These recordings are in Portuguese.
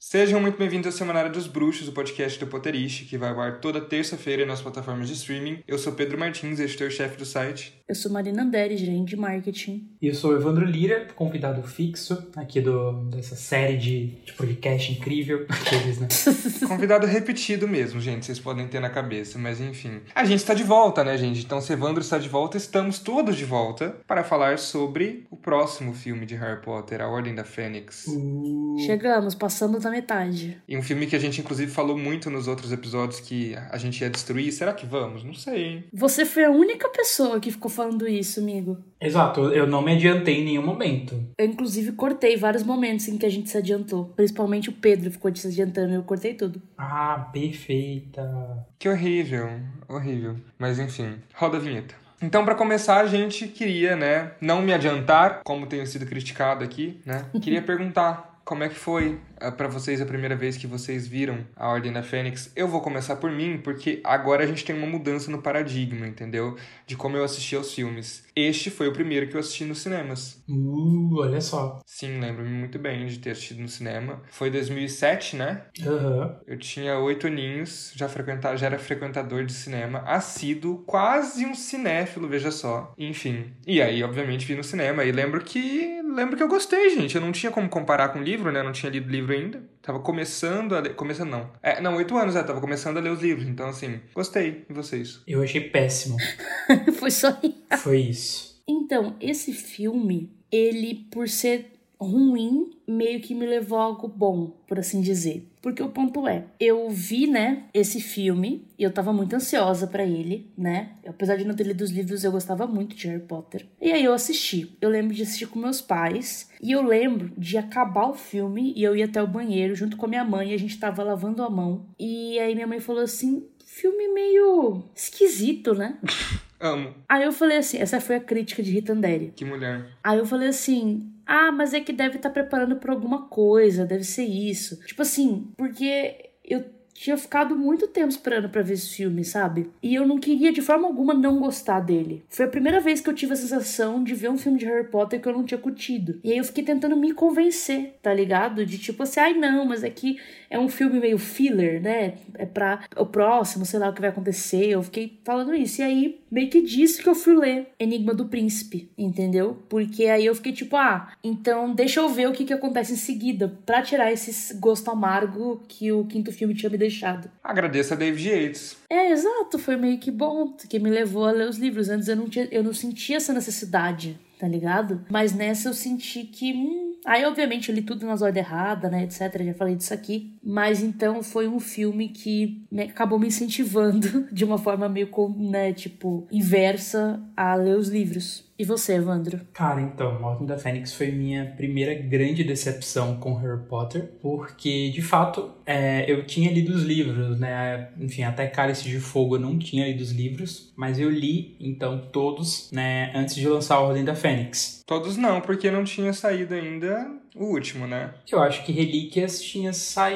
Sejam muito bem-vindos ao Semanário dos Bruxos, o podcast do Potterish, que vai ao ar toda terça-feira nas plataformas de streaming. Eu sou Pedro Martins, editor-chefe do site. Eu sou Marina Andere, gerente de marketing. E eu sou o Evandro Lira, convidado fixo aqui dessa série de podcast incrível. Aqueles, né? Convidado repetido mesmo, gente, vocês podem ter na cabeça, mas enfim. A gente está de volta, né, gente? Então, se Evandro está de volta, estamos todos de volta para falar sobre o próximo filme de Harry Potter, A Ordem da Fênix. Chegamos, passamos da metade. E um filme que a gente, inclusive, falou muito nos outros episódios que a gente ia destruir. Será que vamos? Não sei, hein? Você foi a única pessoa que ficou falando isso, amigo. Exato, eu não me adiantei em nenhum momento. Eu, inclusive, cortei vários momentos em que a gente se adiantou. Principalmente o Pedro ficou se adiantando e eu cortei tudo. Ah, perfeita. Que horrível, horrível. Mas enfim, roda a vinheta. Então, para começar, a gente queria, né, não me adiantar, como tenho sido criticado aqui, né? Queria perguntar como é que foi pra vocês a primeira vez que vocês viram A Ordem da Fênix. Eu vou começar por mim, porque agora a gente tem uma mudança no paradigma, entendeu? De como eu assisti aos filmes. Este foi o primeiro que eu assisti nos cinemas. Olha só. Sim, lembro-me muito bem de ter assistido no cinema. Foi 2007, né? Aham. Eu tinha 8 aninhos, já era frequentador de cinema, assíduo, quase um cinéfilo, veja só. Enfim. E aí, obviamente, vi no cinema. E lembro que eu gostei, gente. Eu não tinha como comparar com o livro, né? Eu não tinha lido o livro ainda. Tava começando a ler... Começando não. 8 anos, tava começando a ler os livros. Então, assim, gostei. E vocês? Eu achei péssimo. Foi só isso. Foi isso. Então, esse filme, ele, por ser ruim, meio que me levou a algo bom, por assim dizer. Porque o ponto é, eu vi, né, esse filme, e eu tava muito ansiosa pra ele, né? Apesar de não ter lido os livros, eu gostava muito de Harry Potter. E aí eu assisti. Eu lembro de assistir com meus pais, e eu lembro de acabar o filme, e eu ia até o banheiro junto com a minha mãe, e a gente tava lavando a mão. E aí minha mãe falou assim, filme meio esquisito, né? Amo. Aí eu falei assim, essa foi a crítica de Rita Andere. Que mulher. Aí eu falei assim, mas é que deve estar preparando pra alguma coisa, deve ser isso. Tipo assim, porque eu tinha ficado muito tempo esperando pra ver esse filme, sabe? E eu não queria de forma alguma não gostar dele. Foi a primeira vez que eu tive a sensação de ver um filme de Harry Potter que eu não tinha curtido. E aí eu fiquei tentando me convencer, tá ligado? De tipo assim, não, mas é que é um filme meio filler, né? É pra o próximo, sei lá o que vai acontecer. Eu fiquei falando isso. E aí, meio que disse que eu fui ler Enigma do Príncipe, entendeu? Porque aí eu fiquei tipo, então deixa eu ver o que acontece em seguida, pra tirar esse gosto amargo que o quinto filme tinha me deixado. Agradeço a David Yates. Exato, foi meio que bom, que me levou a ler os livros. Antes eu não sentia essa necessidade, tá ligado? Mas nessa eu senti que... Aí, obviamente, eu li tudo nas ordens erradas, né, etc. Já falei disso aqui. Mas, então, foi um filme que acabou me incentivando de uma forma meio, né, tipo, inversa a ler os livros. E você, Evandro? Cara, então, Ordem da Fênix foi minha primeira grande decepção com Harry Potter, porque, de fato, eu tinha lido os livros, né? Enfim, até Cálice de Fogo eu não tinha lido os livros, mas eu li, então, todos, né, antes de lançar a Ordem da Fênix. Todos não, porque não tinha saído ainda o último, né? Eu acho que Relíquias tinha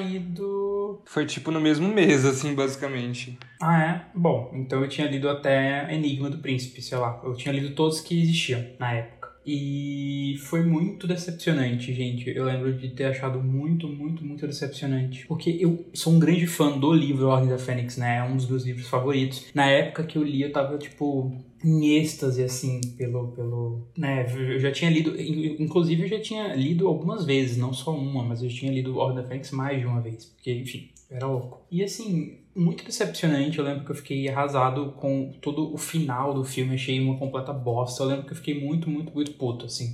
saído... Foi tipo no mesmo mês, assim, basicamente. Bom, então eu tinha lido até Enigma do Príncipe, sei lá. Eu tinha lido todos que existiam na época. E foi muito decepcionante, gente. Eu lembro de ter achado muito, muito, muito decepcionante. Porque eu sou um grande fã do livro Ordem da Fênix, né? É um dos meus livros favoritos. Na época que eu li, eu tava, tipo... em êxtase, assim, né, eu já tinha lido, inclusive eu já tinha lido algumas vezes, não só uma, mas eu tinha lido Ordem da Fênix mais de uma vez, porque, enfim, eu era louco. E, assim, muito decepcionante, eu lembro que eu fiquei arrasado com todo o final do filme, achei uma completa bosta, eu lembro que eu fiquei muito, muito, muito puto, assim.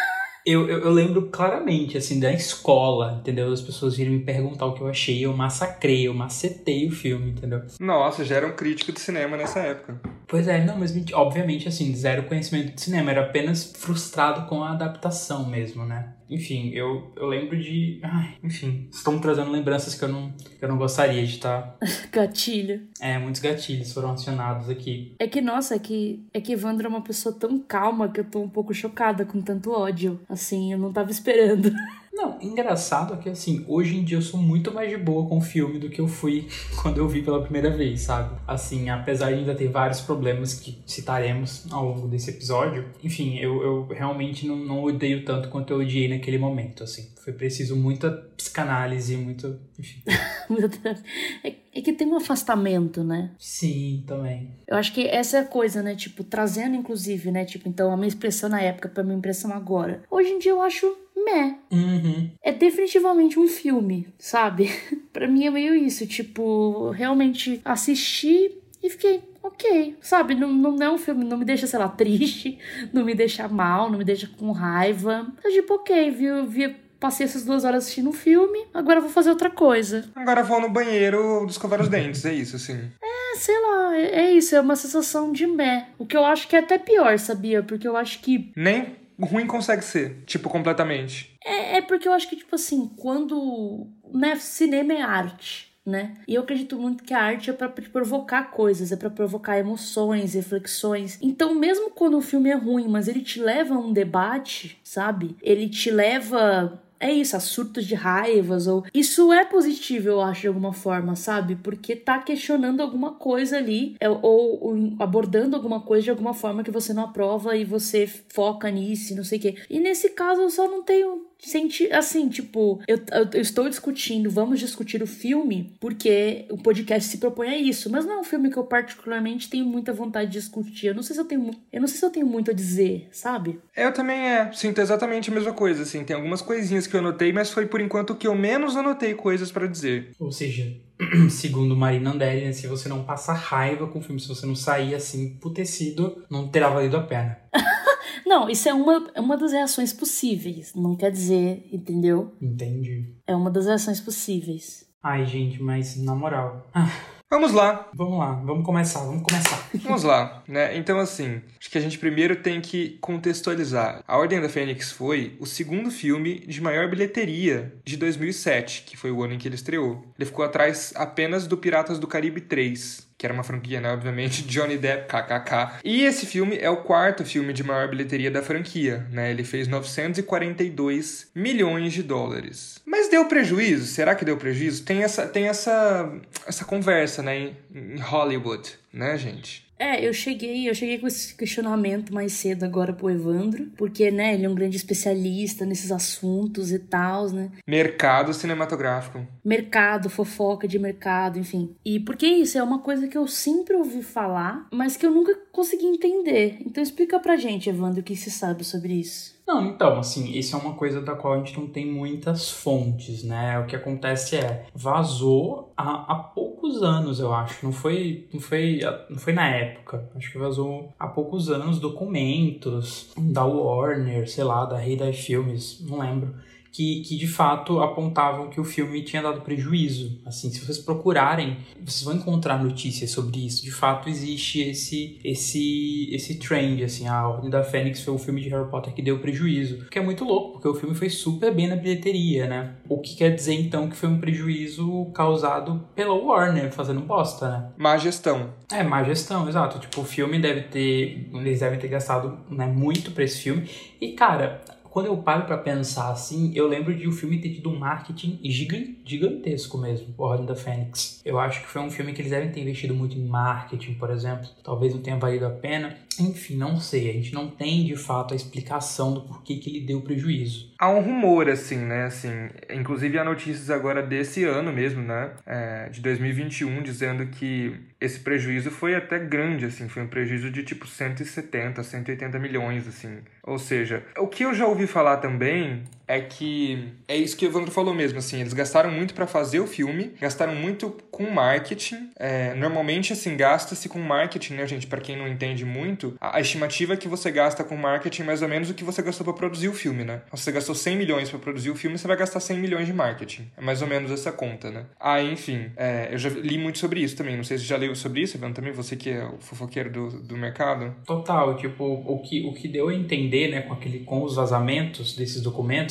Eu lembro claramente, assim, da escola, entendeu? As pessoas virem me perguntar o que eu achei, eu macetei o filme, entendeu? Nossa, já era um crítico de cinema nessa época. Pois é, não, mas obviamente, assim, zero conhecimento de cinema, era apenas frustrado com a adaptação mesmo, né? Enfim, eu lembro de... enfim, estão trazendo lembranças que eu não gostaria de estar... Gatilho. Muitos gatilhos foram acionados aqui. É que Evandro é uma pessoa tão calma que eu tô um pouco chocada com tanto ódio. Assim, eu não tava esperando. Não, engraçado é que, assim, hoje em dia eu sou muito mais de boa com o filme do que eu fui quando eu vi pela primeira vez, sabe? Assim, apesar de ainda ter vários problemas que citaremos ao longo desse episódio, enfim, eu realmente não odeio tanto quanto eu odiei naquele momento, assim. Foi preciso muita psicanálise, muito... enfim. É que tem um afastamento, né? Sim, também. Eu acho que essa é a coisa, né? Tipo, trazendo, inclusive, né? Tipo, então, a minha expressão na época pra minha impressão agora. Hoje em dia eu acho meh. Uhum. É definitivamente um filme, sabe? Pra mim é meio isso. Tipo, realmente assisti e fiquei... ok, sabe? Não é um filme, não me deixa, sei lá, triste, não me deixa mal, não me deixa com raiva. É tipo, ok, passei essas 2 horas assistindo um filme, agora eu vou fazer outra coisa. Agora vou no banheiro escovar os dentes, é isso, assim. Sei lá, é isso, é uma sensação de meh. O que eu acho que é até pior, sabia? Porque eu acho que... Nem ruim consegue ser, tipo, completamente. É porque eu acho que, tipo assim, quando... né, cinema é arte, né? E eu acredito muito que a arte é pra provocar coisas, é pra provocar emoções, reflexões. Então, mesmo quando o filme é ruim, mas ele te leva a um debate, sabe? Ele te leva... é isso, a surtos de raivas, ou... isso é positivo, eu acho, de alguma forma, sabe? Porque tá questionando alguma coisa ali, ou abordando alguma coisa de alguma forma que você não aprova e você foca nisso, não sei o quê. E nesse caso eu só não tenho... assim, tipo, eu estou discutindo, vamos discutir o filme, porque o podcast se propõe a isso, mas não é um filme que eu particularmente tenho muita vontade de discutir. Eu não sei se eu tenho muito a dizer, sabe? Eu também sinto exatamente a mesma coisa, assim, tem algumas coisinhas que eu anotei, mas foi por enquanto que eu menos anotei coisas pra dizer. Ou seja, segundo Marina Anderli, né, se você não passa raiva com o filme, se você não sair assim, emputecido, não terá valido a pena. Não, isso é uma das reações possíveis. Não quer dizer, entendeu? Entendi. É uma das reações possíveis. Ai, gente, mas na moral... Vamos lá. Vamos lá, vamos começar. Vamos lá, né? Então, assim, acho que a gente primeiro tem que contextualizar. A Ordem da Fênix foi o segundo filme de maior bilheteria de 2007, que foi o ano em que ele estreou. Ele ficou atrás apenas do Piratas do Caribe 3, que era uma franquia, né? Obviamente, Johnny Depp, kkk. E esse filme é o quarto filme de maior bilheteria da franquia, né? Ele fez 942 milhões de dólares. Mas deu prejuízo? Será que deu prejuízo? Tem essa conversa, né? Em Hollywood, né, gente? Eu cheguei com esse questionamento mais cedo agora pro Evandro, porque, né, ele é um grande especialista nesses assuntos e tal, né? Mercado cinematográfico. Mercado, fofoca de mercado, enfim. E porque isso é uma coisa que eu sempre ouvi falar, mas que eu nunca consegui entender. Então explica pra gente, Evandro, o que você sabe sobre isso. Não, então, assim, isso é uma coisa da qual a gente não tem muitas fontes, né? O que acontece vazou há poucos anos, eu acho. Não foi na época. Acho que vazou há poucos anos documentos da Warner, sei lá, da Heyday Filmes, não lembro. Que de fato apontavam que o filme tinha dado prejuízo. Assim, se vocês procurarem, vocês vão encontrar notícias sobre isso. De fato, existe esse trend, assim, a Ordem da Fênix foi o filme de Harry Potter que deu prejuízo. Que é muito louco, porque o filme foi super bem na bilheteria, né? O que quer dizer, então, que foi um prejuízo causado pela Warner, fazendo bosta, né? Má gestão. Má gestão, exato. Tipo, o filme eles devem ter gastado, né, muito pra esse filme. E, cara... quando eu paro pra pensar assim, eu lembro de o filme ter tido um marketing gigantesco mesmo, o Ordem da Fênix. Eu acho que foi um filme que eles devem ter investido muito em marketing, por exemplo. Talvez não tenha valido a pena. Enfim, não sei. A gente não tem, de fato, a explicação do porquê que ele deu prejuízo. Há um rumor, assim, né? Assim, inclusive há notícias agora desse ano mesmo, né? De 2021, dizendo que esse prejuízo foi até grande, assim. Foi um prejuízo de, tipo, 170, 180 milhões, assim. Ou seja, o que eu já ouvi falar também é que... é isso que o Evandro falou mesmo, assim. Eles gastaram muito pra fazer o filme, gastaram muito com marketing. Normalmente, assim, gasta-se com marketing, né, gente? Pra quem não entende muito, a estimativa é que você gasta com marketing mais ou menos o que você gastou pra produzir o filme, né? Se você gastou 100 milhões pra produzir o filme, você vai gastar 100 milhões de marketing. É mais ou menos essa conta, né? Enfim, eu já li muito sobre isso também. Não sei se você já leu sobre isso, Evandro, também? Você que é o fofoqueiro do mercado. Total, tipo, o que deu a entender, né, com os vazamentos desses documentos,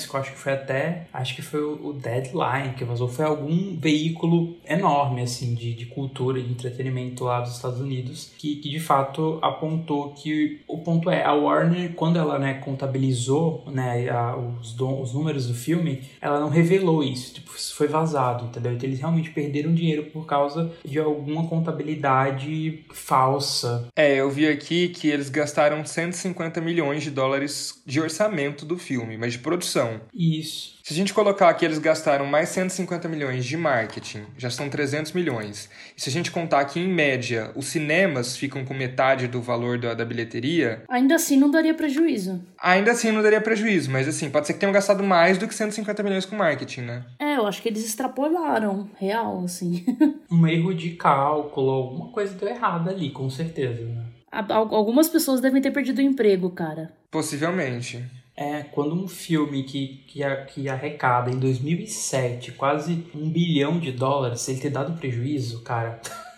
que eu acho que foi o Deadline que vazou, foi algum veículo enorme, assim, de cultura, de entretenimento lá dos Estados Unidos, que de fato apontou que o ponto é, a Warner, quando ela, né, contabilizou, né, os números do filme, ela não revelou isso, tipo, isso foi vazado, entendeu? Então eles realmente perderam dinheiro por causa de alguma contabilidade falsa. Eu vi aqui que eles gastaram 150 milhões de dólares de orçamento do filme, mas de produção. Isso. Se a gente colocar que eles gastaram mais 150 milhões de marketing, já são 300 milhões. E se a gente contar que, em média, os cinemas ficam com metade do valor da bilheteria... Ainda assim não daria prejuízo. Ainda assim não daria prejuízo, mas assim, pode ser que tenham gastado mais do que 150 milhões com marketing, né? Eu acho que eles extrapolaram, real, assim. Um erro de cálculo, alguma coisa deu errado ali, com certeza, né? Algumas pessoas devem ter perdido o emprego, cara. Possivelmente. Quando um filme que arrecada em 2007 quase $1 bilhão, se ele ter dado prejuízo, cara,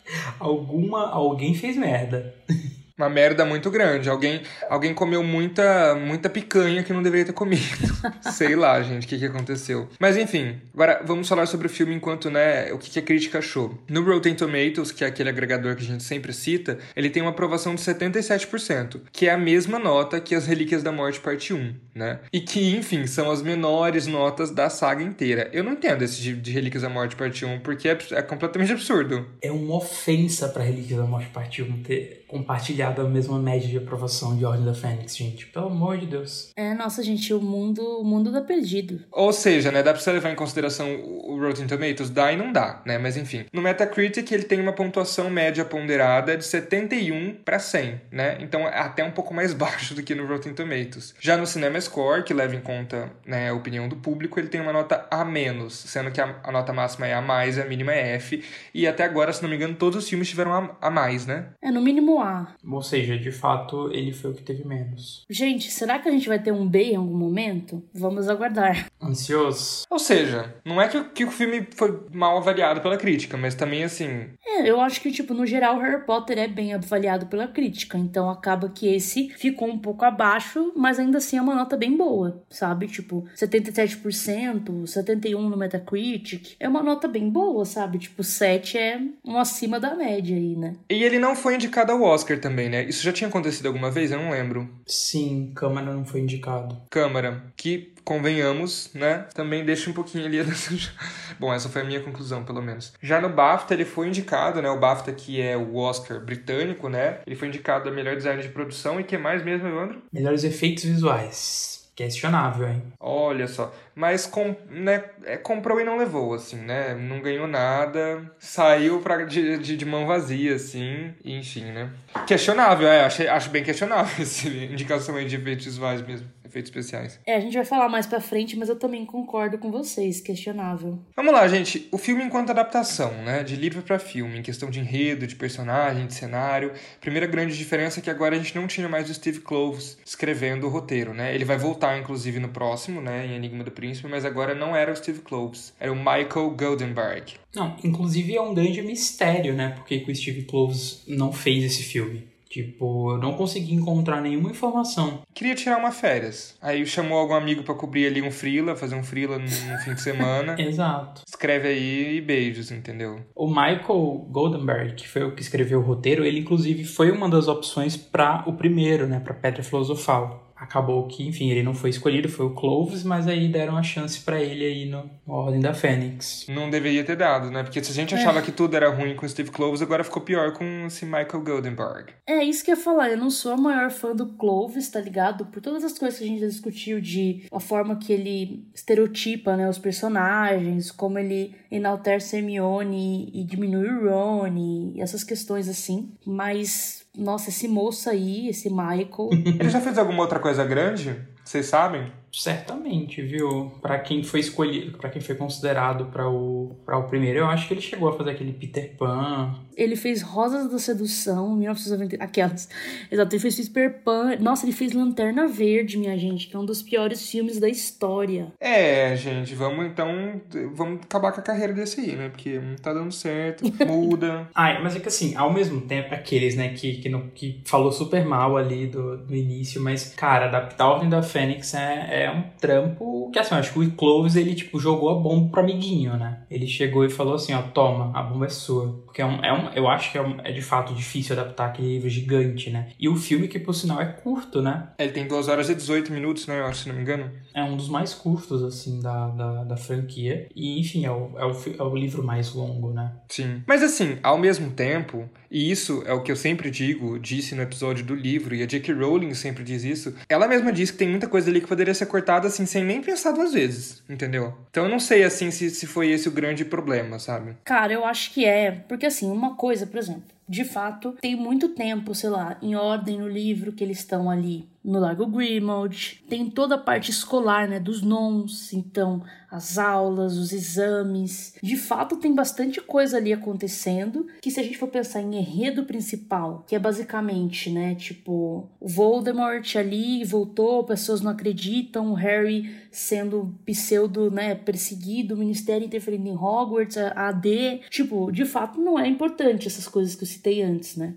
alguém fez merda. Uma merda muito grande. Alguém comeu muita picanha que não deveria ter comido. Sei lá, gente, o que aconteceu. Mas enfim, agora vamos falar sobre o filme enquanto, né, o que a crítica achou. No Rotten Tomatoes, que é aquele agregador que a gente sempre cita, ele tem uma aprovação de 77%, que é a mesma nota que As Relíquias da Morte Parte 1, né? E que, enfim, são as menores notas da saga inteira. Eu não entendo esse de Relíquias da Morte Parte 1, porque é completamente absurdo. É uma ofensa pra Relíquias da Morte Parte 1 ter compartilhado a mesma média de aprovação de Ordem da Fênix, gente. Pelo amor de Deus. Nossa, gente, o mundo tá perdido. Ou seja, né, dá pra você levar em consideração o Rotten Tomatoes? Dá e não dá, né? Mas enfim. No Metacritic, ele tem uma pontuação média ponderada de 71 para 100, né? Então é até um pouco mais baixo do que no Rotten Tomatoes. Já no CinemaScore, que leva em conta, né, a opinião do público, ele tem uma nota A-, sendo que a nota máxima é A+, e a mínima é F. E até agora, se não me engano, todos os filmes tiveram A+, né? No mínimo A. Ou seja, de fato, ele foi o que teve menos. Gente, será que a gente vai ter um B em algum momento? Vamos aguardar. Ansioso? Ou seja, não é que o filme foi mal avaliado pela crítica, mas também, assim... Eu acho que, tipo, no geral, Harry Potter é bem avaliado pela crítica. Então, acaba que esse ficou um pouco abaixo, mas ainda assim é uma nota bem boa, sabe? Tipo, 77%, 71% no Metacritic. É uma nota bem boa, sabe? Tipo, 7 é um acima da média aí, né? E ele não foi indicado ao Oscar também, né? Isso já tinha acontecido alguma vez? Eu não lembro. Sim, Câmara não foi indicado. Câmara, que, convenhamos, né? Também deixa um pouquinho ali... Bom, essa foi a minha conclusão, pelo menos. Já no BAFTA, ele foi indicado, né? O BAFTA, que é o Oscar britânico, né? Ele foi indicado a melhor design de produção e que mais mesmo, Evandro? Melhores efeitos visuais. Questionável, hein? Olha só. Mas comprou e não levou, assim, né? Não ganhou nada. Saiu de mão vazia, assim. E, enfim, né? Questionável, acho bem questionável essa indicação aí de efeitos visuais mesmo. Efeitos especiais. A gente vai falar mais pra frente, mas eu também concordo com vocês. Questionável. Vamos lá, gente. O filme enquanto adaptação, né? De livro pra filme, em questão de enredo, de personagem, de cenário. Primeira grande diferença é que agora a gente não tinha mais o Steve Kloves escrevendo o roteiro, né? Ele vai voltar, inclusive, no próximo, né? Em Enigma do Príncipe, mas agora não era o Steve Kloves. Era o Michael Goldenberg. Não, inclusive é um grande mistério, né? Por que o Steve Kloves não fez esse filme. Tipo, eu não consegui encontrar nenhuma informação. Queria tirar uma férias. Aí chamou algum amigo pra cobrir ali fazer um freela no fim de semana. Exato. Escreve aí e beijos, entendeu? O Michael Goldenberg, que foi o que escreveu o roteiro, ele inclusive foi uma das opções para o primeiro, né? Pra Pedra Filosofal. Acabou que, enfim, ele não foi escolhido, foi o Kloves, mas aí deram a chance pra ele aí no Ordem da Fênix. Não deveria ter dado, né? Porque se a gente achava que tudo era ruim com o Steve Kloves, agora ficou pior com esse Michael Goldenberg. Isso que eu ia falar, eu não sou a maior fã do Kloves, tá ligado? Por todas as coisas que a gente já discutiu, de a forma que ele estereotipa, né, os personagens, como ele enaltece Hermione e diminui o Ron, e essas questões assim. Mas... nossa, esse moço aí, esse Michael... Ele já fez alguma outra coisa grande? Vocês sabem? Certamente, viu? Pra quem foi escolhido, pra quem foi considerado pra o primeiro, eu acho que ele chegou a fazer aquele Peter Pan. Ele fez Rosas da Sedução, 1990... aquelas. Exato, ele fez Peter Pan. Nossa, ele fez Lanterna Verde, minha gente, que é um dos piores filmes da história. Gente, vamos acabar com a carreira desse aí, né? Porque não tá dando certo, muda. Mas é que assim, ao mesmo tempo, aqueles, né, que falou super mal ali do início, mas, cara, adaptar a Ordem da Fênix é é um trampo que, assim, eu acho que o Clovis, ele, tipo, jogou a bomba pro amiguinho, né? Ele chegou e falou assim, ó, toma, a bomba é sua. Porque eu acho que é de fato difícil adaptar aquele livro gigante, né? E o filme, que por sinal é curto, né? Ele tem 2 horas e 18 minutos, né? Eu acho, se não me engano. É um dos mais curtos, assim, da franquia. E, enfim, é o livro mais longo, né? Sim. Mas assim, ao mesmo tempo, e isso é o que eu sempre disse no episódio do livro, e a J.K. Rowling sempre diz isso, ela mesma diz que tem muita coisa ali que poderia ser cortada, assim, sem nem pensar 2 vezes, entendeu? Então eu não sei, assim, se foi esse o grande problema, sabe? Cara, eu acho que é, porque assim, uma coisa, por exemplo, de fato, tem muito tempo, sei lá, em ordem no livro que eles estão ali no Lago Grimmauld. Tem toda a parte escolar, né, dos nons, então as aulas, os exames. De fato, tem bastante coisa ali acontecendo, que se a gente for pensar em enredo principal, que é basicamente, né, tipo, o Voldemort ali voltou, pessoas não acreditam, o Harry sendo pseudo, né, perseguido, o Ministério interferindo em Hogwarts, a AD. Tipo, de fato, não é importante essas coisas que eu citei antes, né?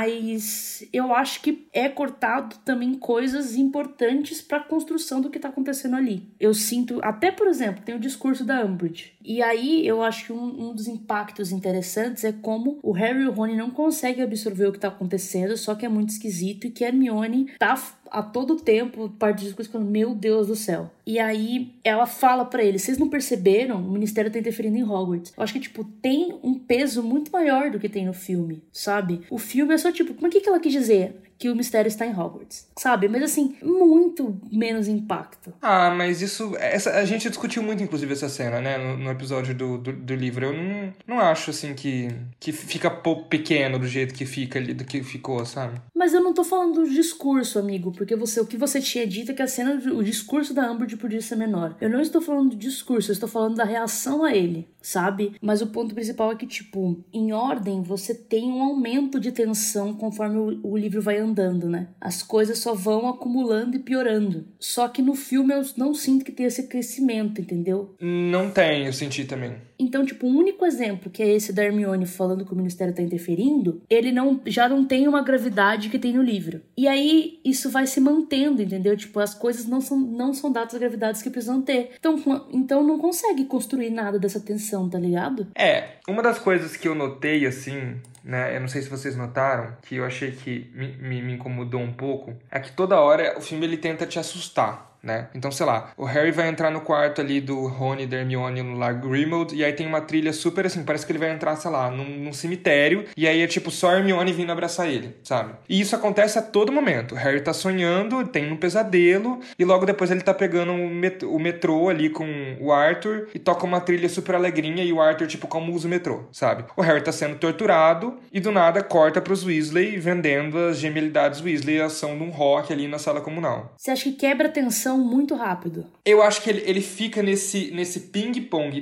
Mas eu acho que é cortado também coisas importantes para a construção do que tá acontecendo ali. Eu sinto, até por exemplo, tem o discurso da Umbridge. E aí eu acho que um dos impactos interessantes é como o Harry e o Rony não conseguem absorver o que tá acontecendo, só que é muito esquisito, e que a Hermione tá a todo tempo, parte do discurso, falando, meu Deus do céu. E aí ela fala pra eles, vocês não perceberam? O Ministério tá interferindo em Hogwarts. Eu acho que, tipo, tem um peso muito maior do que tem no filme, sabe? O filme é só, tipo, mas o que ela quis dizer? Que o mistério está em Hogwarts, sabe? Mas assim, muito menos impacto. Ah, mas isso... a gente discutiu muito, inclusive, essa cena, né? No episódio do livro. Eu não acho, assim, que fica pequeno do jeito que fica ali, do que ficou, sabe? Mas eu não tô falando do discurso, amigo, porque o que você tinha dito é que a cena, o discurso da Umbridge podia ser menor. Eu não estou falando do discurso, eu estou falando da reação a ele, sabe? Mas o ponto principal é que, tipo, em ordem, você tem um aumento de tensão conforme o livro vai andando, né? As coisas só vão acumulando e piorando. Só que no filme eu não sinto que tem esse crescimento, entendeu? Não tem, eu senti também. Então, tipo, o único exemplo, que é esse da Hermione falando que o Ministério tá interferindo, ele já não tem uma gravidade que tem no livro. E aí, isso vai se mantendo, entendeu? Tipo, as coisas não são dadas as gravidades que precisam ter. Então não consegue construir nada dessa tensão, tá ligado? Uma das coisas que eu notei, assim, né, eu não sei se vocês notaram, que eu achei que me incomodou um pouco, é que toda hora o filme ele tenta te assustar, né? Então, sei lá, o Harry vai entrar no quarto ali do Rony e da Hermione no Lago Grimmauld, e aí tem uma trilha super assim, parece que ele vai entrar, sei lá, num cemitério, e aí é tipo só a Hermione vindo abraçar ele, sabe? E isso acontece a todo momento. O Harry tá sonhando, tem um pesadelo, e logo depois ele tá pegando o metrô ali com o Arthur, e toca uma trilha super alegrinha, e o Arthur, tipo, como usa o metrô, sabe? O Harry tá sendo torturado, e do nada corta pros Weasley, vendendo as genialidades Weasley, a ação de um rock ali na sala comunal. Você acha que quebra a tensão muito rápido? Eu acho que ele fica nesse ping-pong,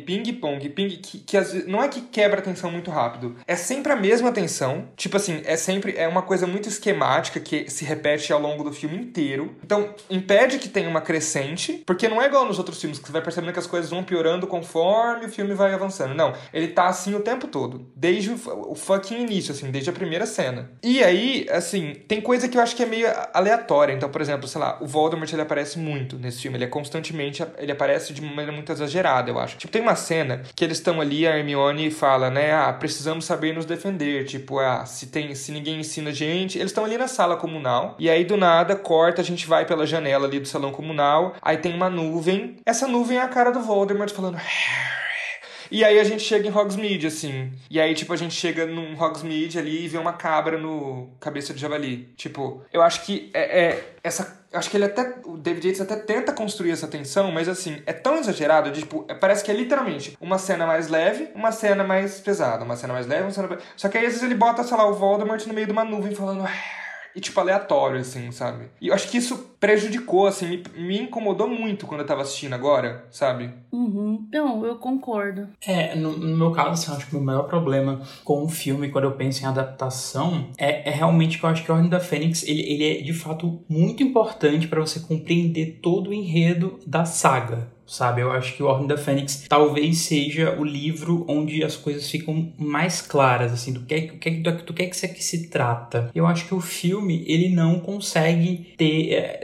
que às vezes, não é que quebra a tensão muito rápido, é sempre a mesma tensão, tipo assim, é uma coisa muito esquemática que se repete ao longo do filme inteiro, então impede que tenha uma crescente, porque não é igual nos outros filmes, que você vai percebendo que as coisas vão piorando conforme o filme vai avançando, não, ele tá assim o tempo todo, desde o fucking início, assim, desde a primeira cena. E aí, assim, tem coisa que eu acho que é meio aleatória, então, por exemplo, sei lá, o Voldemort, ele aparece muito nesse filme, ele aparece de uma maneira muito exagerada, eu acho. Tipo, tem uma cena que eles estão ali, a Hermione fala, né, precisamos saber nos defender, tipo, se ninguém ensina a gente, eles estão ali na sala comunal, e aí do nada, corta, a gente vai pela janela ali do salão comunal, aí tem uma nuvem, essa nuvem é a cara do Voldemort falando, e aí a gente chega em Hogsmeade, assim. E aí, tipo, a gente chega num Hogsmeade ali e vê uma cabra no cabeça de javali. Tipo, eu acho que acho que o David Yates até tenta construir essa tensão, mas assim, é tão exagerado, tipo, parece que é literalmente uma cena mais leve, uma cena mais pesada, uma cena mais leve, uma cena... Só que aí às vezes ele bota, sei lá, o Voldemort no meio de uma nuvem falando... E, tipo, aleatório, assim, sabe? E eu acho que isso prejudicou, assim, me incomodou muito quando eu tava assistindo agora, sabe? Uhum. Não, eu concordo. No meu caso, assim, eu acho que o meu maior problema com o filme, quando eu penso em adaptação, é realmente que eu acho que a Ordem da Fênix, ele é, de fato, muito importante pra você compreender todo o enredo da saga. Sabe, eu acho que o Ordem da Fênix talvez seja o livro onde as coisas ficam mais claras, assim, do que isso aqui se trata. Eu acho que o filme, ele não consegue ter,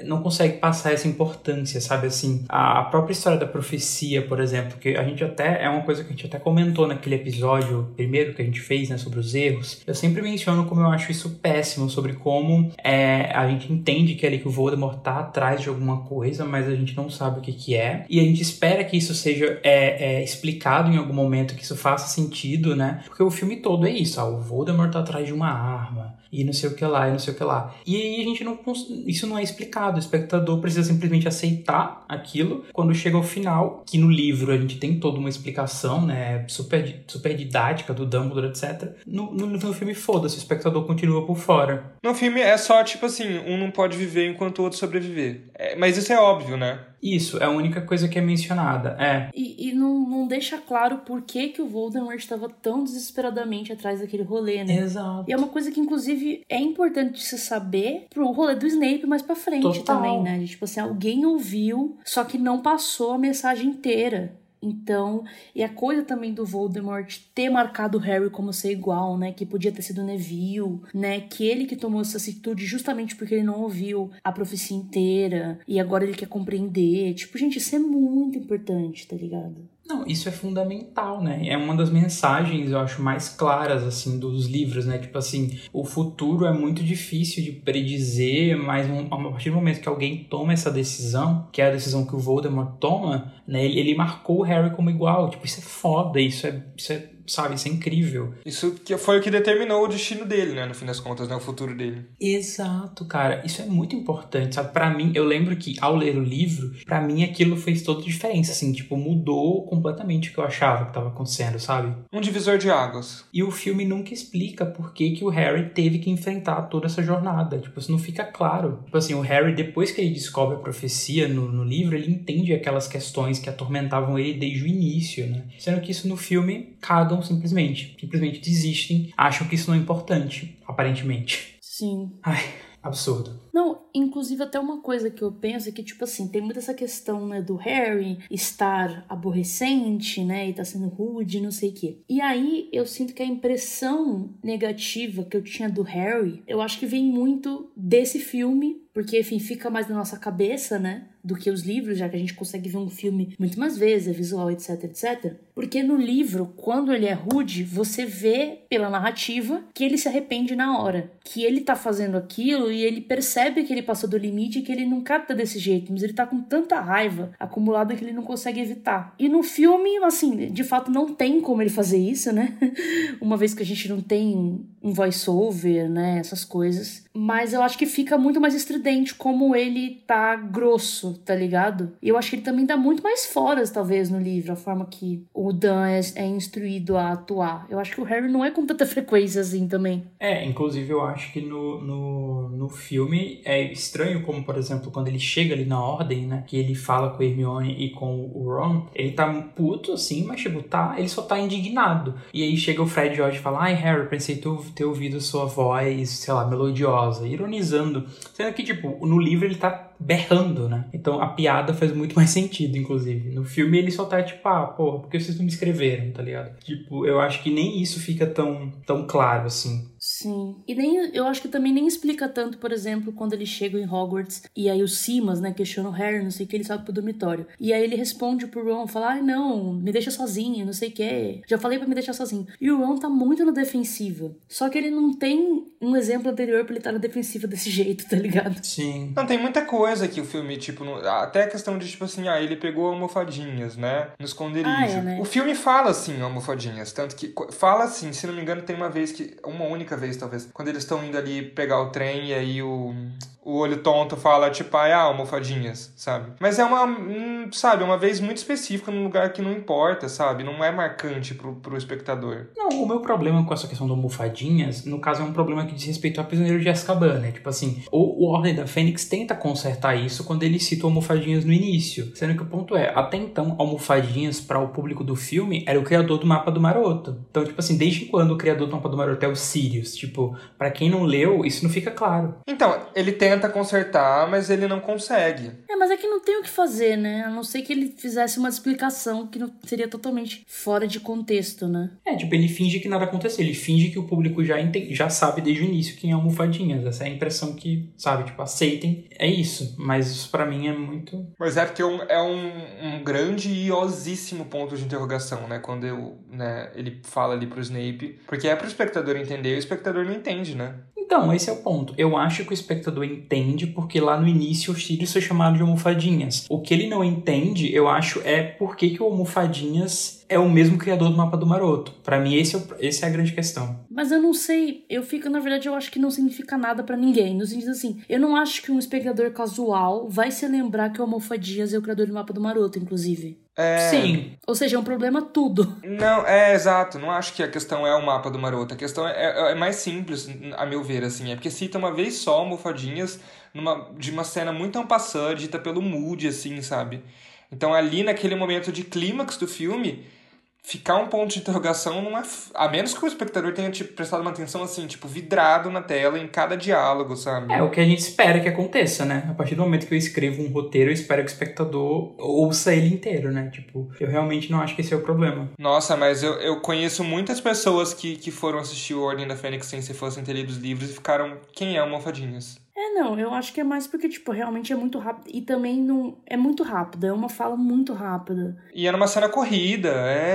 não consegue passar essa importância, sabe, assim, a própria história da profecia, por exemplo, que a gente até, é uma coisa que a gente até comentou naquele episódio primeiro que a gente fez, né, sobre os erros. Eu sempre menciono como eu acho isso péssimo, sobre como a gente entende que é ali que o Voldemort tá atrás de alguma coisa, mas a gente não sabe o que é, e a gente espera que isso seja explicado em algum momento, que isso faça sentido, né, porque o filme todo é isso, o Voldemort tá atrás de uma arma, e não sei o que lá, e não sei o que lá. E aí a gente isso não é explicado, o espectador precisa simplesmente aceitar aquilo quando chega ao final, que no livro a gente tem toda uma explicação, né, super didática do Dumbledore, etc. No filme, foda-se, o espectador continua por fora. No filme é só, tipo assim, um não pode viver enquanto o outro sobreviver. Mas isso é óbvio, né? Isso, é a única coisa que é mencionada, E não deixa claro por que o Voldemort estava tão desesperadamente atrás daquele rolê, né? Exato. E é uma coisa que, inclusive, é importante de se saber pro rolê do Snape mais pra frente. Total. Também, né? Tipo assim, alguém ouviu, só que não passou a mensagem inteira. Então, e a coisa também do Voldemort ter marcado o Harry como ser igual, né? Que podia ter sido Neville, né? Que ele que tomou essa atitude justamente porque ele não ouviu a profecia inteira. E agora ele quer compreender. Tipo, gente, isso é muito importante, tá ligado? Não, isso é fundamental, né? É uma das mensagens, eu acho, mais claras, assim, dos livros, né? Tipo assim, o futuro é muito difícil de predizer, mas a partir do momento que alguém toma essa decisão, que é a decisão que o Voldemort toma, né? Ele marcou o Harry como igual. Tipo, isso é foda, isso é sabe, isso é incrível. Isso que foi o que determinou o destino dele, né? No fim das contas, né? O futuro dele. Exato, cara. Isso é muito importante, sabe? Pra mim, eu lembro que ao ler o livro, pra mim aquilo fez toda a diferença, assim. Tipo, mudou completamente o que eu achava que tava acontecendo, sabe? Um divisor de águas. E o filme nunca explica por que o Harry teve que enfrentar toda essa jornada. Tipo, isso não fica claro. Tipo assim, o Harry, depois que ele descobre a profecia no livro, ele entende aquelas questões que atormentavam ele desde o início, né? Sendo que isso no filme cagam simplesmente desistem, acham que isso não é importante, aparentemente. Sim. Ai, absurdo. Não, inclusive até uma coisa que eu penso é que, tipo assim, tem muita essa questão, né, do Harry estar aborrecente, né, e tá sendo rude, não sei o quê. E aí eu sinto que a impressão negativa que eu tinha do Harry, eu acho que vem muito desse filme, porque, enfim, fica mais na nossa cabeça, né, do que os livros, já que a gente consegue ver um filme muito mais vezes, visual, etc, etc. Porque no livro, quando ele é rude, você vê pela narrativa que ele se arrepende na hora, que ele tá fazendo aquilo e ele percebe que ele passou do limite e que ele não capta desse jeito, mas ele tá com tanta raiva acumulada que ele não consegue evitar. E no filme, assim, de fato não tem como ele fazer isso, né? Uma vez que a gente não tem um voice-over, né? Essas coisas. Mas eu acho que fica muito mais estridente como ele tá grosso, tá ligado? E eu acho que ele também dá muito mais foras, talvez, no livro, a forma que o Dan é instruído a atuar. Eu acho que o Harry não é com tanta frequência assim também. Inclusive eu acho que no filme é estranho como, por exemplo, quando ele chega ali na Ordem, né, que ele fala com a Hermione e com o Ron, ele tá puto, assim, mas, tipo, ele só tá indignado. E aí chega o Fred George e fala, ai, Harry, pensei ter ouvido sua voz, sei lá, melodiosa, ironizando. Sendo que, tipo, no livro ele tá berrando, né? Então a piada faz muito mais sentido, inclusive. No filme ele só tá, tipo, porra, por que vocês não me escreveram, tá ligado? Tipo, eu acho que nem isso fica tão claro, assim. Sim. E eu acho que também nem explica tanto, por exemplo, quando eles chegam em Hogwarts e aí o Simas, né, questiona o Harry, não sei o que, ele sobe pro dormitório. E aí ele responde pro Ron, fala, ai não, me deixa sozinho, não sei o que. Já falei pra me deixar sozinho. E o Ron tá muito na defensiva. Só que ele não tem um exemplo anterior pra ele estar na defensiva desse jeito, tá ligado? Sim. Não, tem muita coisa que o filme, tipo, até a questão de, tipo assim, ele pegou almofadinhas, né, no esconderijo. né? O filme fala, assim, almofadinhas, tanto que fala, assim, se não me engano, tem uma única vez, talvez, quando eles estão indo ali pegar o trem e aí o olho tonto fala, tipo, almofadinhas, sabe? Mas é uma vez muito específica, num lugar que não importa, sabe? Não é marcante pro espectador. Não, o meu problema com essa questão do almofadinhas, no caso, é um problema que diz respeito ao Prisioneiro de Azkaban, né? Tipo assim, o Ordem da Fênix tenta consertar isso quando ele cita almofadinhas no início. Sendo que o ponto é, até então, almofadinhas para o público do filme era o criador do Mapa do Maroto. Então, tipo assim, desde quando o criador do Mapa do Maroto é o Sirius? Sirius. Tipo, pra quem não leu, isso não fica claro. Então, ele tenta consertar, mas ele não consegue. Mas é que não tem o que fazer, né? A não ser que ele fizesse uma explicação que não seria totalmente fora de contexto, né? Tipo, ele finge que nada aconteceu. Ele finge que o público já sabe desde o início quem é Almofadinhas. Essa é a impressão que, sabe, tipo, aceitem. É isso. Mas isso pra mim é muito... Mas é porque é um grandiosíssimo ponto de interrogação, né? Quando ele fala ali pro Snape. Porque é pro espectador entender e o espectador não entende, né? Então, esse é o ponto. Eu acho que o espectador entende porque lá no início o Sirius foi chamado de Almofadinhas. O que ele não entende, eu acho, é por que o Almofadinhas é o mesmo criador do Mapa do Maroto. Pra mim, esse é a grande questão. Mas eu não sei, na verdade, eu acho que não significa nada pra ninguém. No sentido assim, eu não acho que um espectador casual vai se lembrar que o Almofadinhas é o criador do Mapa do Maroto, inclusive. Sim. Ou seja, é um problema tudo. Não, exato. Não acho que a questão é o Mapa do Maroto. A questão é mais simples, a meu ver, assim. É porque cita uma vez só Almofadinhas de uma cena muito en passant, dita pelo Moody, assim, sabe? Então ali, naquele momento de clímax do filme, ficar um ponto de interrogação não é... A menos que o espectador tenha prestado uma atenção, assim, tipo, vidrado na tela em cada diálogo, sabe? É o que a gente espera que aconteça, né? A partir do momento que eu escrevo um roteiro, eu espero que o espectador ouça ele inteiro, né? Tipo, eu realmente não acho que esse é o problema. Nossa, mas eu conheço muitas pessoas que foram assistir o Ordem da Fênix sem se fossem ter lido os livros e ficaram... Quem é Almofadinhas? Não, eu acho que é mais porque, tipo, realmente é muito rápido. E também não... É muito rápido, é uma fala muito rápida. E era uma cena corrida,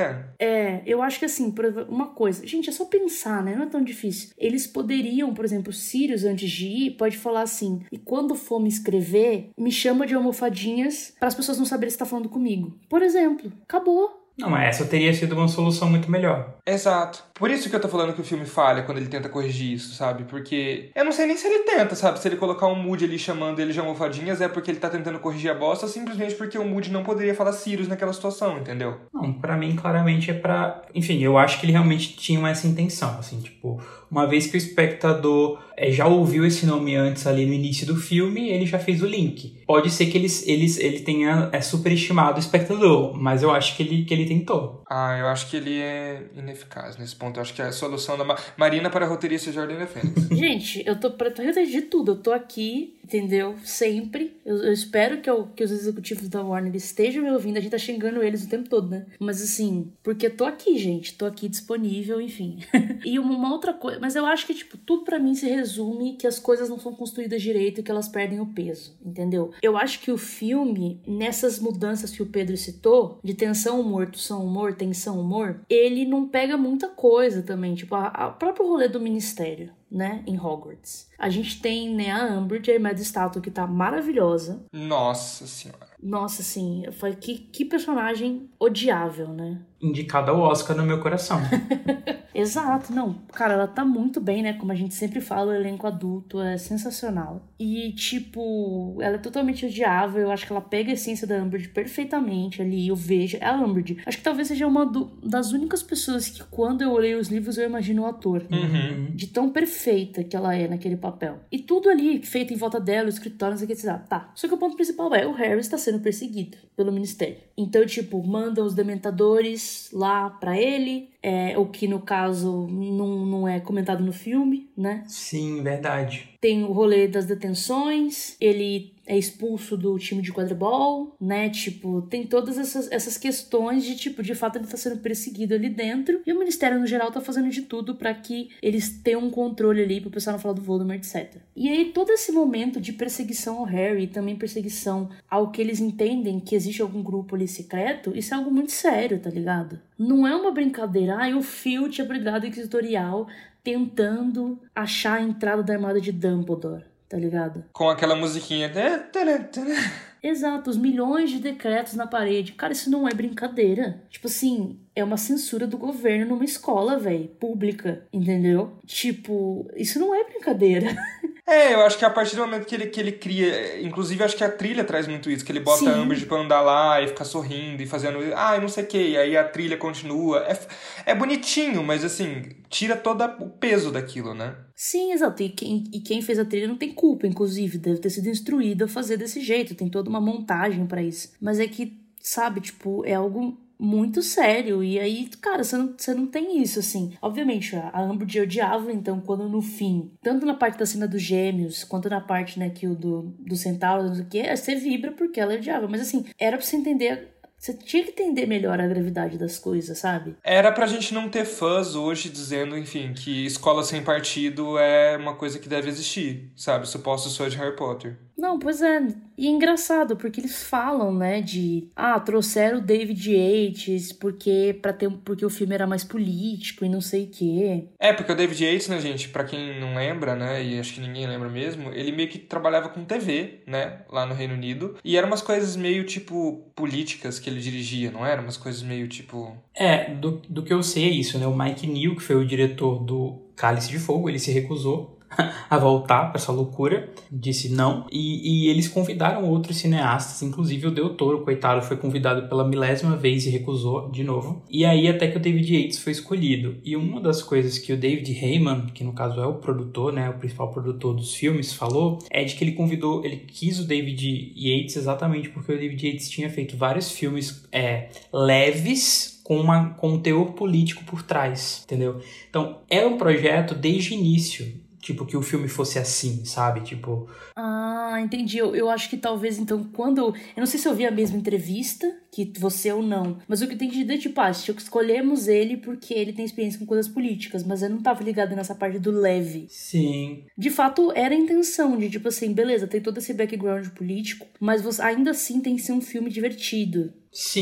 eu acho que assim, por exemplo, uma coisa... Gente, é só pensar, né? Não é tão difícil. Eles poderiam, por exemplo, Sirius, antes de ir, pode falar assim... E quando for me escrever, me chama de Almofadinhas para as pessoas não saberem se tá falando comigo. Por exemplo, acabou. Não, mas essa teria sido uma solução muito melhor. Exato. Por isso que eu tô falando que o filme falha quando ele tenta corrigir isso, sabe? Porque eu não sei nem se ele tenta, sabe? Se ele colocar um Moody ali chamando ele de Almofadinhas é porque ele tá tentando corrigir a bosta ou simplesmente porque o Moody não poderia falar Sirius naquela situação, entendeu? Não, pra mim, claramente é pra... Enfim, eu acho que ele realmente tinha essa intenção, assim, tipo... Uma vez que o espectador já ouviu esse nome antes ali no início do filme, ele já fez o link. Pode ser que ele tenha superestimado o espectador, mas eu acho que ele tentou. Eu acho que ele é ineficaz nesse ponto. Eu acho que é a solução da Marina para roteirista de Ordem da Fênix. Gente, eu tô pra de tudo. Eu tô aqui, entendeu? Sempre. Eu espero que os executivos da Warner estejam me ouvindo. A gente tá xingando eles o tempo todo, né? Mas assim, porque eu tô aqui, gente. Tô aqui disponível, enfim. E uma outra coisa... Mas eu acho que, tipo, tudo pra mim se resume que as coisas não são construídas direito e que elas perdem o peso, entendeu? Eu acho que o filme, nessas mudanças que o Pedro citou, de tensão, humor, tensão, humor, ele não pega muita coisa também. Tipo, o próprio rolê do Ministério, né, em Hogwarts. A gente tem, né, a Umbridge, a irmã de estátua, que tá maravilhosa. Nossa senhora. Nossa, assim, que personagem odiável, né? Indicada ao Oscar no meu coração. Exato, não. Cara, ela tá muito bem, né? Como a gente sempre fala, o elenco adulto é sensacional. E, tipo, ela é totalmente odiável. Eu acho que ela pega a essência da Umbridge perfeitamente ali. Eu vejo. A Umbridge, acho que talvez seja uma das únicas pessoas que, quando eu olhei os livros, eu imagino o ator. Uhum. De tão perfeita que ela é naquele papel. E tudo ali feito em volta dela, o escritório, não sei o que, tá. Só que o ponto principal é, o Harry está sendo perseguido pelo Ministério. Então, tipo, mandam os Dementadores lá pra ele, o que no caso não é comentado no filme, né? Sim, verdade. Tem o rolê das detenções, ele é expulso do time de quadribol, né? Tipo, tem todas essas questões de, tipo, de fato ele tá sendo perseguido ali dentro e o Ministério, no geral, tá fazendo de tudo pra que eles tenham um controle ali pro pessoal não falar do Voldemort, etc. E aí, todo esse momento de perseguição ao Harry e também perseguição ao que eles entendem que existe algum grupo ali secreto, isso é algo muito sério, tá ligado? Não é uma brincadeira. O Filch é brigada inquisitorial tentando achar a entrada da armada de Dumbledore, tá ligado? Com aquela musiquinha. Exato, os milhões de decretos na parede. Cara, isso não é brincadeira. Tipo assim, é uma censura do governo numa escola, velho, pública, entendeu? Tipo, isso não é brincadeira. Eu acho que a partir do momento que ele cria... Inclusive, acho que a trilha traz muito isso. Que ele bota a Umbridge pra andar lá e ficar sorrindo e fazendo... eu não sei o que. E aí a trilha continua. É bonitinho, mas assim, tira todo o peso daquilo, né? Sim, exato. E quem fez a trilha não tem culpa, inclusive. Deve ter sido instruído a fazer desse jeito. Tem toda uma montagem pra isso. Mas é que, sabe, tipo, é algo muito sério. E aí, cara, você não tem isso, assim. Obviamente, a Amber odiava, então, quando no fim, tanto na parte da cena dos gêmeos, quanto na parte, né, que o do centauro, não sei o quê, você vibra porque ela odiava. Mas, assim, era pra você entender... Você tinha que entender melhor a gravidade das coisas, sabe? Era pra gente não ter fãs hoje dizendo, enfim, que escola sem partido é uma coisa que deve existir, sabe? Supostos fãs de Harry Potter. Não, pois é. E é engraçado, porque eles falam, né, de... trouxeram o David Yates porque o filme era mais político e não sei o quê. Porque o David Yates, né, gente, pra quem não lembra, né, e acho que ninguém lembra mesmo, ele meio que trabalhava com TV, né, lá no Reino Unido, e eram umas coisas meio, tipo, políticas que ele dirigia, não eram? Umas coisas meio, tipo... Do que eu sei é isso, né, o Mike Neal, que foi o diretor do Cálice de Fogo, ele se recusou a voltar para essa loucura, disse não, e eles convidaram outros cineastas, inclusive o Del Toro, coitado, foi convidado pela 1000ª vez e recusou de novo, e aí até que o David Yates foi escolhido. E uma das coisas que o David Heyman, que no caso é o produtor, né, o principal produtor dos filmes, falou, é de que ele quis o David Yates exatamente porque o David Yates tinha feito vários filmes leves, com um teor político por trás, entendeu? Então, era um projeto desde o início, tipo, que o filme fosse assim, sabe? Tipo... entendi. Eu acho que talvez, então, quando... Eu não sei se eu vi a mesma entrevista, que você ou não, mas o que eu entendi é, tipo, escolhemos ele porque ele tem experiência com coisas políticas, mas eu não tava ligado nessa parte do leve. Sim. De fato, era a intenção de, tipo assim, beleza, tem todo esse background político, mas você, ainda assim tem que ser um filme divertido.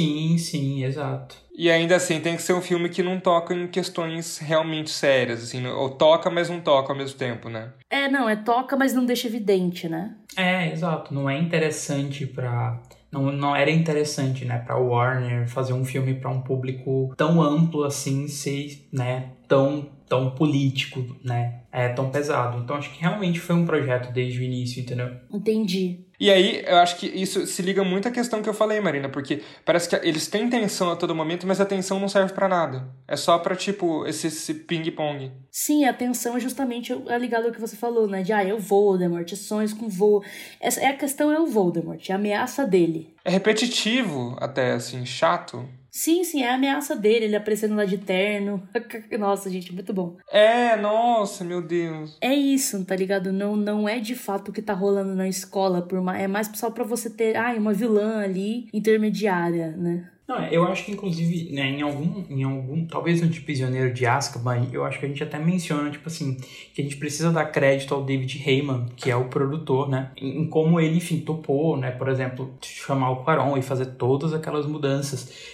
Sim, exato. E ainda assim, tem que ser um filme que não toca em questões realmente sérias, assim, ou toca, mas não toca ao mesmo tempo, né? Toca, mas não deixa evidente, né? Exato. Não é interessante pra... Não era interessante, né, pra Warner fazer um filme pra um público tão amplo assim, ser, né, tão político, né, tão pesado. Então, acho que realmente foi um projeto desde o início, entendeu? Entendi. E aí, eu acho que isso se liga muito à questão que eu falei, Marina, porque parece que eles têm tensão a todo momento, mas a tensão não serve pra nada. É só pra, tipo, esse ping-pong. Sim, a tensão é justamente ligado ao que você falou, né? De, é o Voldemort, sonhos com voo. A questão é o Voldemort, é a ameaça dele. É repetitivo até, assim, chato. Sim, é a ameaça dele, ele aparecendo lá de terno. Nossa, gente, muito bom. Nossa, meu Deus. É isso, tá ligado? Não é de fato o que tá rolando na escola, é mais só pra você ter, uma vilã ali, intermediária, né? Não, eu acho que, inclusive, né, em algum, talvez no de Prisioneiro de Azkaban, eu acho que a gente até menciona, tipo assim, que a gente precisa dar crédito ao David Heyman, que é o produtor, né, em como ele, enfim, topou, né, por exemplo, chamar o Quaron e fazer todas aquelas mudanças.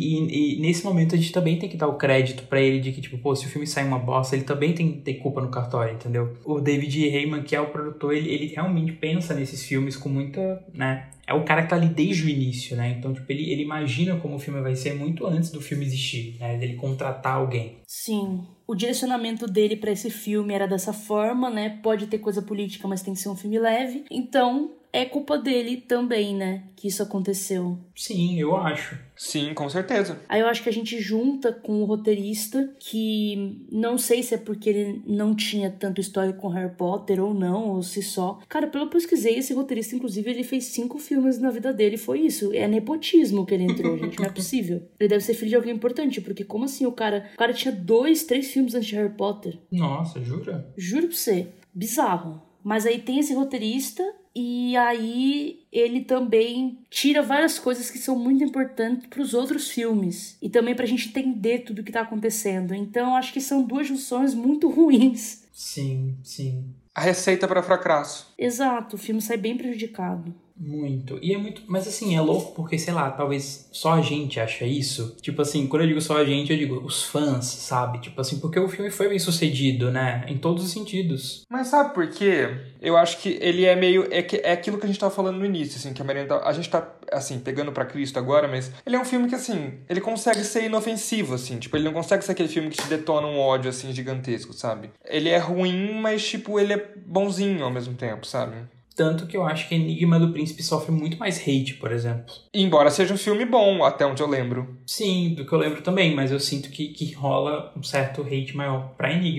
E nesse momento a gente também tem que dar o crédito pra ele de que, tipo, se o filme sai uma bosta, ele também tem culpa no cartório, entendeu? O David Heyman, que é o produtor, ele realmente pensa nesses filmes com muita, né... É o cara que tá ali desde o início, né? Então, tipo, ele imagina como o filme vai ser muito antes do filme existir, né? Dele contratar alguém. Sim. O direcionamento dele pra esse filme era dessa forma, né? Pode ter coisa política, mas tem que ser um filme leve. Então, é culpa dele também, né? Que isso aconteceu. Sim, eu acho. Sim, com certeza. Aí eu acho que a gente junta com o roteirista, que não sei se é porque ele não tinha tanto histórico com Harry Potter ou não, ou se só... Cara, pelo que eu pesquisei, esse roteirista, inclusive, ele fez 5 filmes na vida dele, foi isso. É nepotismo que ele entrou, gente, não é possível. Ele deve ser filho de alguém importante, porque como assim o cara tinha 2, 3 filmes antes de Harry Potter? Nossa, jura? Juro pra você, bizarro. Mas aí tem esse roteirista... E aí ele também tira várias coisas que são muito importantes para os outros filmes. E também pra gente entender tudo o que tá acontecendo. Então eu acho que são 2 junções muito ruins. Sim. A receita para fracasso. Exato, o filme sai bem prejudicado. Muito. E é muito... Mas assim, é louco porque, sei lá, talvez só a gente acha isso. Tipo assim, quando eu digo só a gente, eu digo os fãs, sabe? Tipo assim, porque o filme foi bem sucedido, né? Em todos os sentidos. Mas sabe por quê? Eu acho que ele é meio... É aquilo que a gente tava falando no início, assim, que a Marina a gente tá, assim, pegando pra Cristo agora, mas ele é um filme que, assim, ele consegue ser inofensivo, assim. Tipo, ele não consegue ser aquele filme que te detona um ódio, assim, gigantesco, sabe? Ele é ruim, mas, tipo, ele é bonzinho ao mesmo tempo, sabe? Tanto que eu acho que Enigma do Príncipe sofre muito mais hate, por exemplo. Embora seja um filme bom, até onde eu lembro. Sim, do que eu lembro também, mas eu sinto que rola um certo hate maior pra Enigma.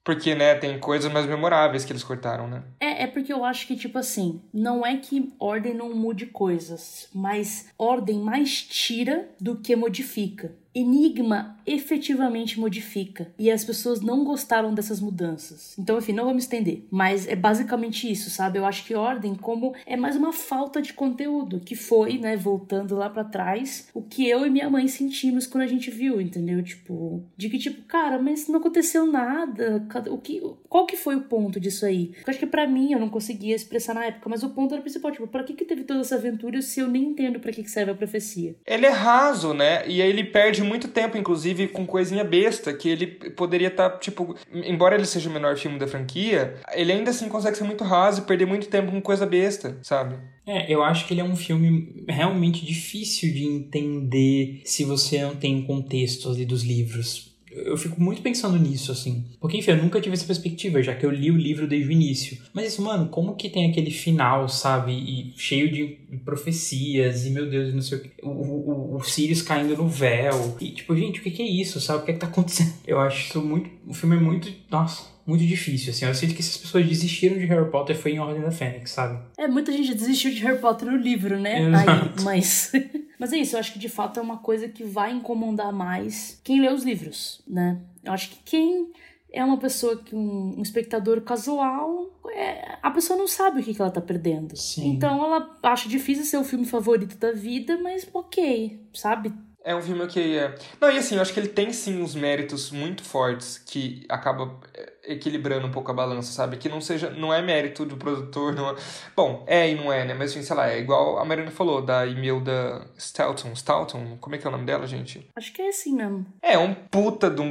Porque, né, tem coisas mais memoráveis que eles cortaram, né? É porque eu acho que, tipo assim, não é que Ordem não mude coisas, mas Ordem mais tira do que modifica. Enigma efetivamente modifica. E as pessoas não gostaram dessas mudanças. Então, enfim, não vou me estender. Mas é basicamente isso, sabe? Eu acho que Ordem, como é mais uma falta de conteúdo. Que foi, né, voltando lá pra trás, o que eu e minha mãe sentimos quando a gente viu, entendeu? Tipo, de que tipo, cara, mas não aconteceu nada. Qual que foi o ponto disso aí? Porque eu acho que pra mim, eu não conseguia expressar na época, mas o ponto era o principal. Tipo, pra que teve toda essa aventura se eu nem entendo pra que serve a profecia? Ele é raso, né? E aí ele perde muito tempo, inclusive, com coisinha besta, que ele poderia estar, tipo... Embora ele seja o menor filme da franquia, ele ainda assim consegue ser muito raso e perder muito tempo com coisa besta, sabe? Eu acho que ele é um filme realmente difícil de entender se você não tem contexto ali dos livros. Eu fico muito pensando nisso, assim. Porque, enfim, eu nunca tive essa perspectiva, já que eu li o livro desde o início. Mas isso, mano, como que tem aquele final, sabe? E cheio de profecias, e meu Deus, não sei o que. O Sirius caindo no véu. E, tipo, gente, o que é isso, sabe? O que tá acontecendo? Eu acho isso muito... O filme é muito... Nossa... muito difícil, assim. Eu sinto que se as pessoas desistiram de Harry Potter foi em Ordem da Fênix, sabe? Muita gente desistiu de Harry Potter no livro, né? Exato. Mas é isso, eu acho que de fato é uma coisa que vai incomodar mais quem lê os livros, né? Eu acho que quem é uma pessoa que um espectador casual, a pessoa não sabe o que ela tá perdendo. Sim. Então ela acha difícil ser o filme favorito da vida, mas ok, sabe? É um filme que... Não, e assim, eu acho que ele tem sim uns méritos muito fortes que acaba equilibrando um pouco a balança, sabe? Que não é mérito do produtor, não é... Bom, é e não é, né? Mas assim, sei lá, é igual a Mariana falou, da Imelda Staunton, como é que é o nome dela, gente? Acho que é assim mesmo. É um puta de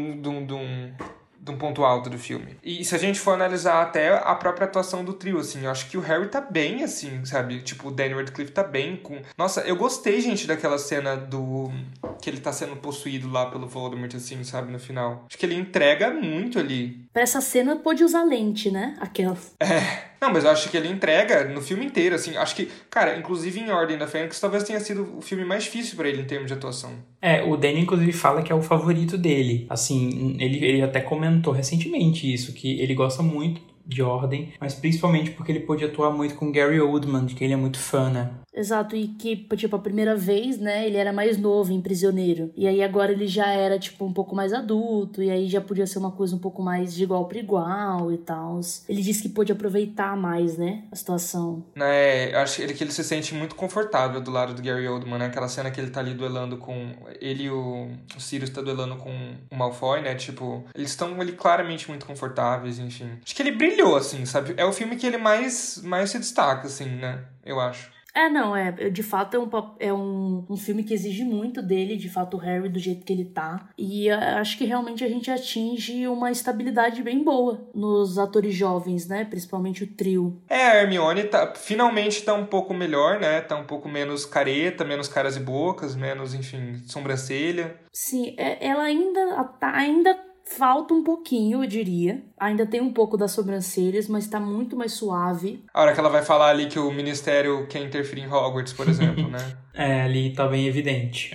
um ponto alto do filme. E se a gente for analisar até a própria atuação do trio, assim, eu acho que o Harry tá bem, assim, sabe? Tipo, o Daniel Radcliffe tá bem com... Nossa, eu gostei, gente, daquela cena que ele tá sendo possuído lá pelo Voldemort, assim, sabe? No final. Acho que ele entrega muito ali. Pra essa cena, pôde usar lente, né? Aquela. Não, mas eu acho que ele entrega no filme inteiro, assim. Acho que, cara, inclusive em Ordem da Fênix, talvez tenha sido o filme mais difícil pra ele em termos de atuação. O Danny, inclusive, fala que é o favorito dele. Assim, ele até comentou recentemente isso, que ele gosta muito de Ordem, mas principalmente porque ele pôde atuar muito com Gary Oldman, de que ele é muito fã, né? Exato, e que, tipo, a primeira vez, né, ele era mais novo em Prisioneiro. E aí agora ele já era, tipo, um pouco mais adulto, e aí já podia ser uma coisa um pouco mais de igual para igual e tal. Ele disse que pôde aproveitar mais, né, a situação. Eu acho que ele se sente muito confortável do lado do Gary Oldman, né? Aquela cena que ele tá ali duelando com... Ele e o Sirius tá duelando com o Malfoy, né? Tipo, eles estão ali claramente muito confortáveis, enfim. Acho que ele brilhou, assim, sabe? É o filme que ele mais se destaca, assim, né? Eu acho. De fato é um filme que exige muito dele, de fato o Harry do jeito que ele tá, e acho que realmente a gente atinge uma estabilidade bem boa nos atores jovens, né, principalmente o trio. A Hermione finalmente tá um pouco melhor, né, tá um pouco menos careta, menos caras e bocas, menos, enfim, sobrancelha. Sim, ela ainda falta um pouquinho, eu diria. Ainda tem um pouco das sobrancelhas, mas tá muito mais suave. A hora que ela vai falar ali que o Ministério quer interferir em Hogwarts, por exemplo, né? Ali tá bem evidente.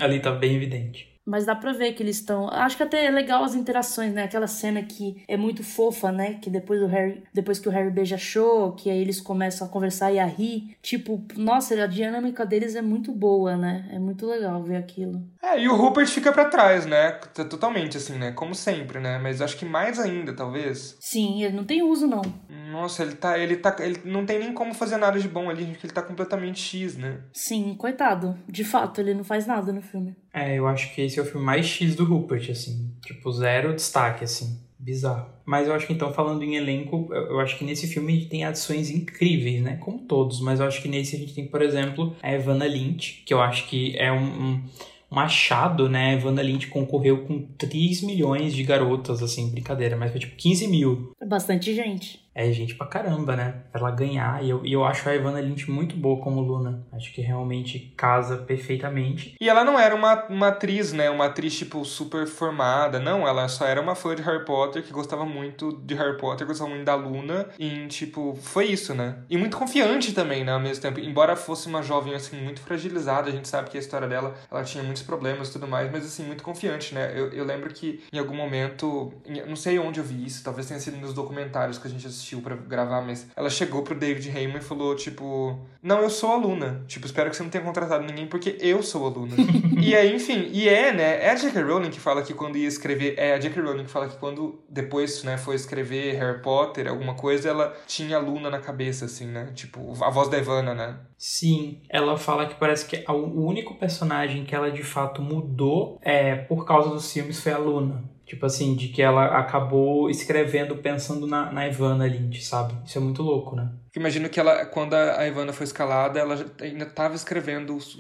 Mas dá pra ver que eles estão... Acho que até é legal as interações, né? Aquela cena que é muito fofa, né? Que depois que o Harry beija a Cho, que aí eles começam a conversar e a rir. Tipo, nossa, a dinâmica deles é muito boa, né? É muito legal ver aquilo. E o Rupert fica pra trás, né? Totalmente, assim, né? Como sempre, né? Mas acho que mais ainda, talvez. Sim, ele não tem uso, não. Nossa, ele não tem nem como fazer nada de bom ali, porque ele tá completamente X, né? Sim, coitado. De fato, ele não faz nada no filme. Eu acho que esse é o filme mais X do Rupert, assim. Tipo, zero destaque, assim. Bizarro. Mas eu acho que, então, falando em elenco, eu acho que nesse filme a gente tem adições incríveis, né? Como todos. Mas eu acho que nesse a gente tem, por exemplo, a Evanna Lynch, que eu acho que é um achado, né? A Evanna Lynch concorreu com 3 milhões de garotas, assim, brincadeira. Mas foi tipo 15 mil. É bastante gente. é gente pra caramba, né? Pra ela ganhar. E eu acho a Evanna Lynch muito boa como Luna. Acho que realmente casa perfeitamente. E ela não era uma atriz, né? Uma atriz, tipo, super formada. Não, ela só era uma fã de Harry Potter, que gostava muito de Harry Potter, gostava muito da Luna. E, tipo, foi isso, né? E muito confiante também, né? Ao mesmo tempo. Embora fosse uma jovem, assim, muito fragilizada. A gente sabe que a história dela, ela tinha muitos problemas e tudo mais. Mas, assim, muito confiante, né? Eu lembro que, em algum momento... Não sei onde eu vi isso. Talvez tenha sido nos documentários que a gente assistiu pra gravar. Mas ela chegou pro David Heyman e falou, tipo... Não, eu sou a Luna. Tipo, espero que você não tenha contratado ninguém, porque eu sou a Luna. E aí, enfim, né? É a J.K. Rowling que fala que quando ia escrever... É a J.K. Rowling que fala que quando depois, né, foi escrever Harry Potter, alguma coisa, ela tinha a Luna na cabeça, assim, né? Tipo, a voz da Evanna, né? Sim, ela fala que parece que o único personagem que ela de fato mudou por causa dos filmes foi a Luna. Tipo assim, de que ela acabou escrevendo pensando na Evanna Lynch, sabe? Isso é muito louco, né? Imagino que ela, quando a Evanna foi escalada, ela ainda estava escrevendo o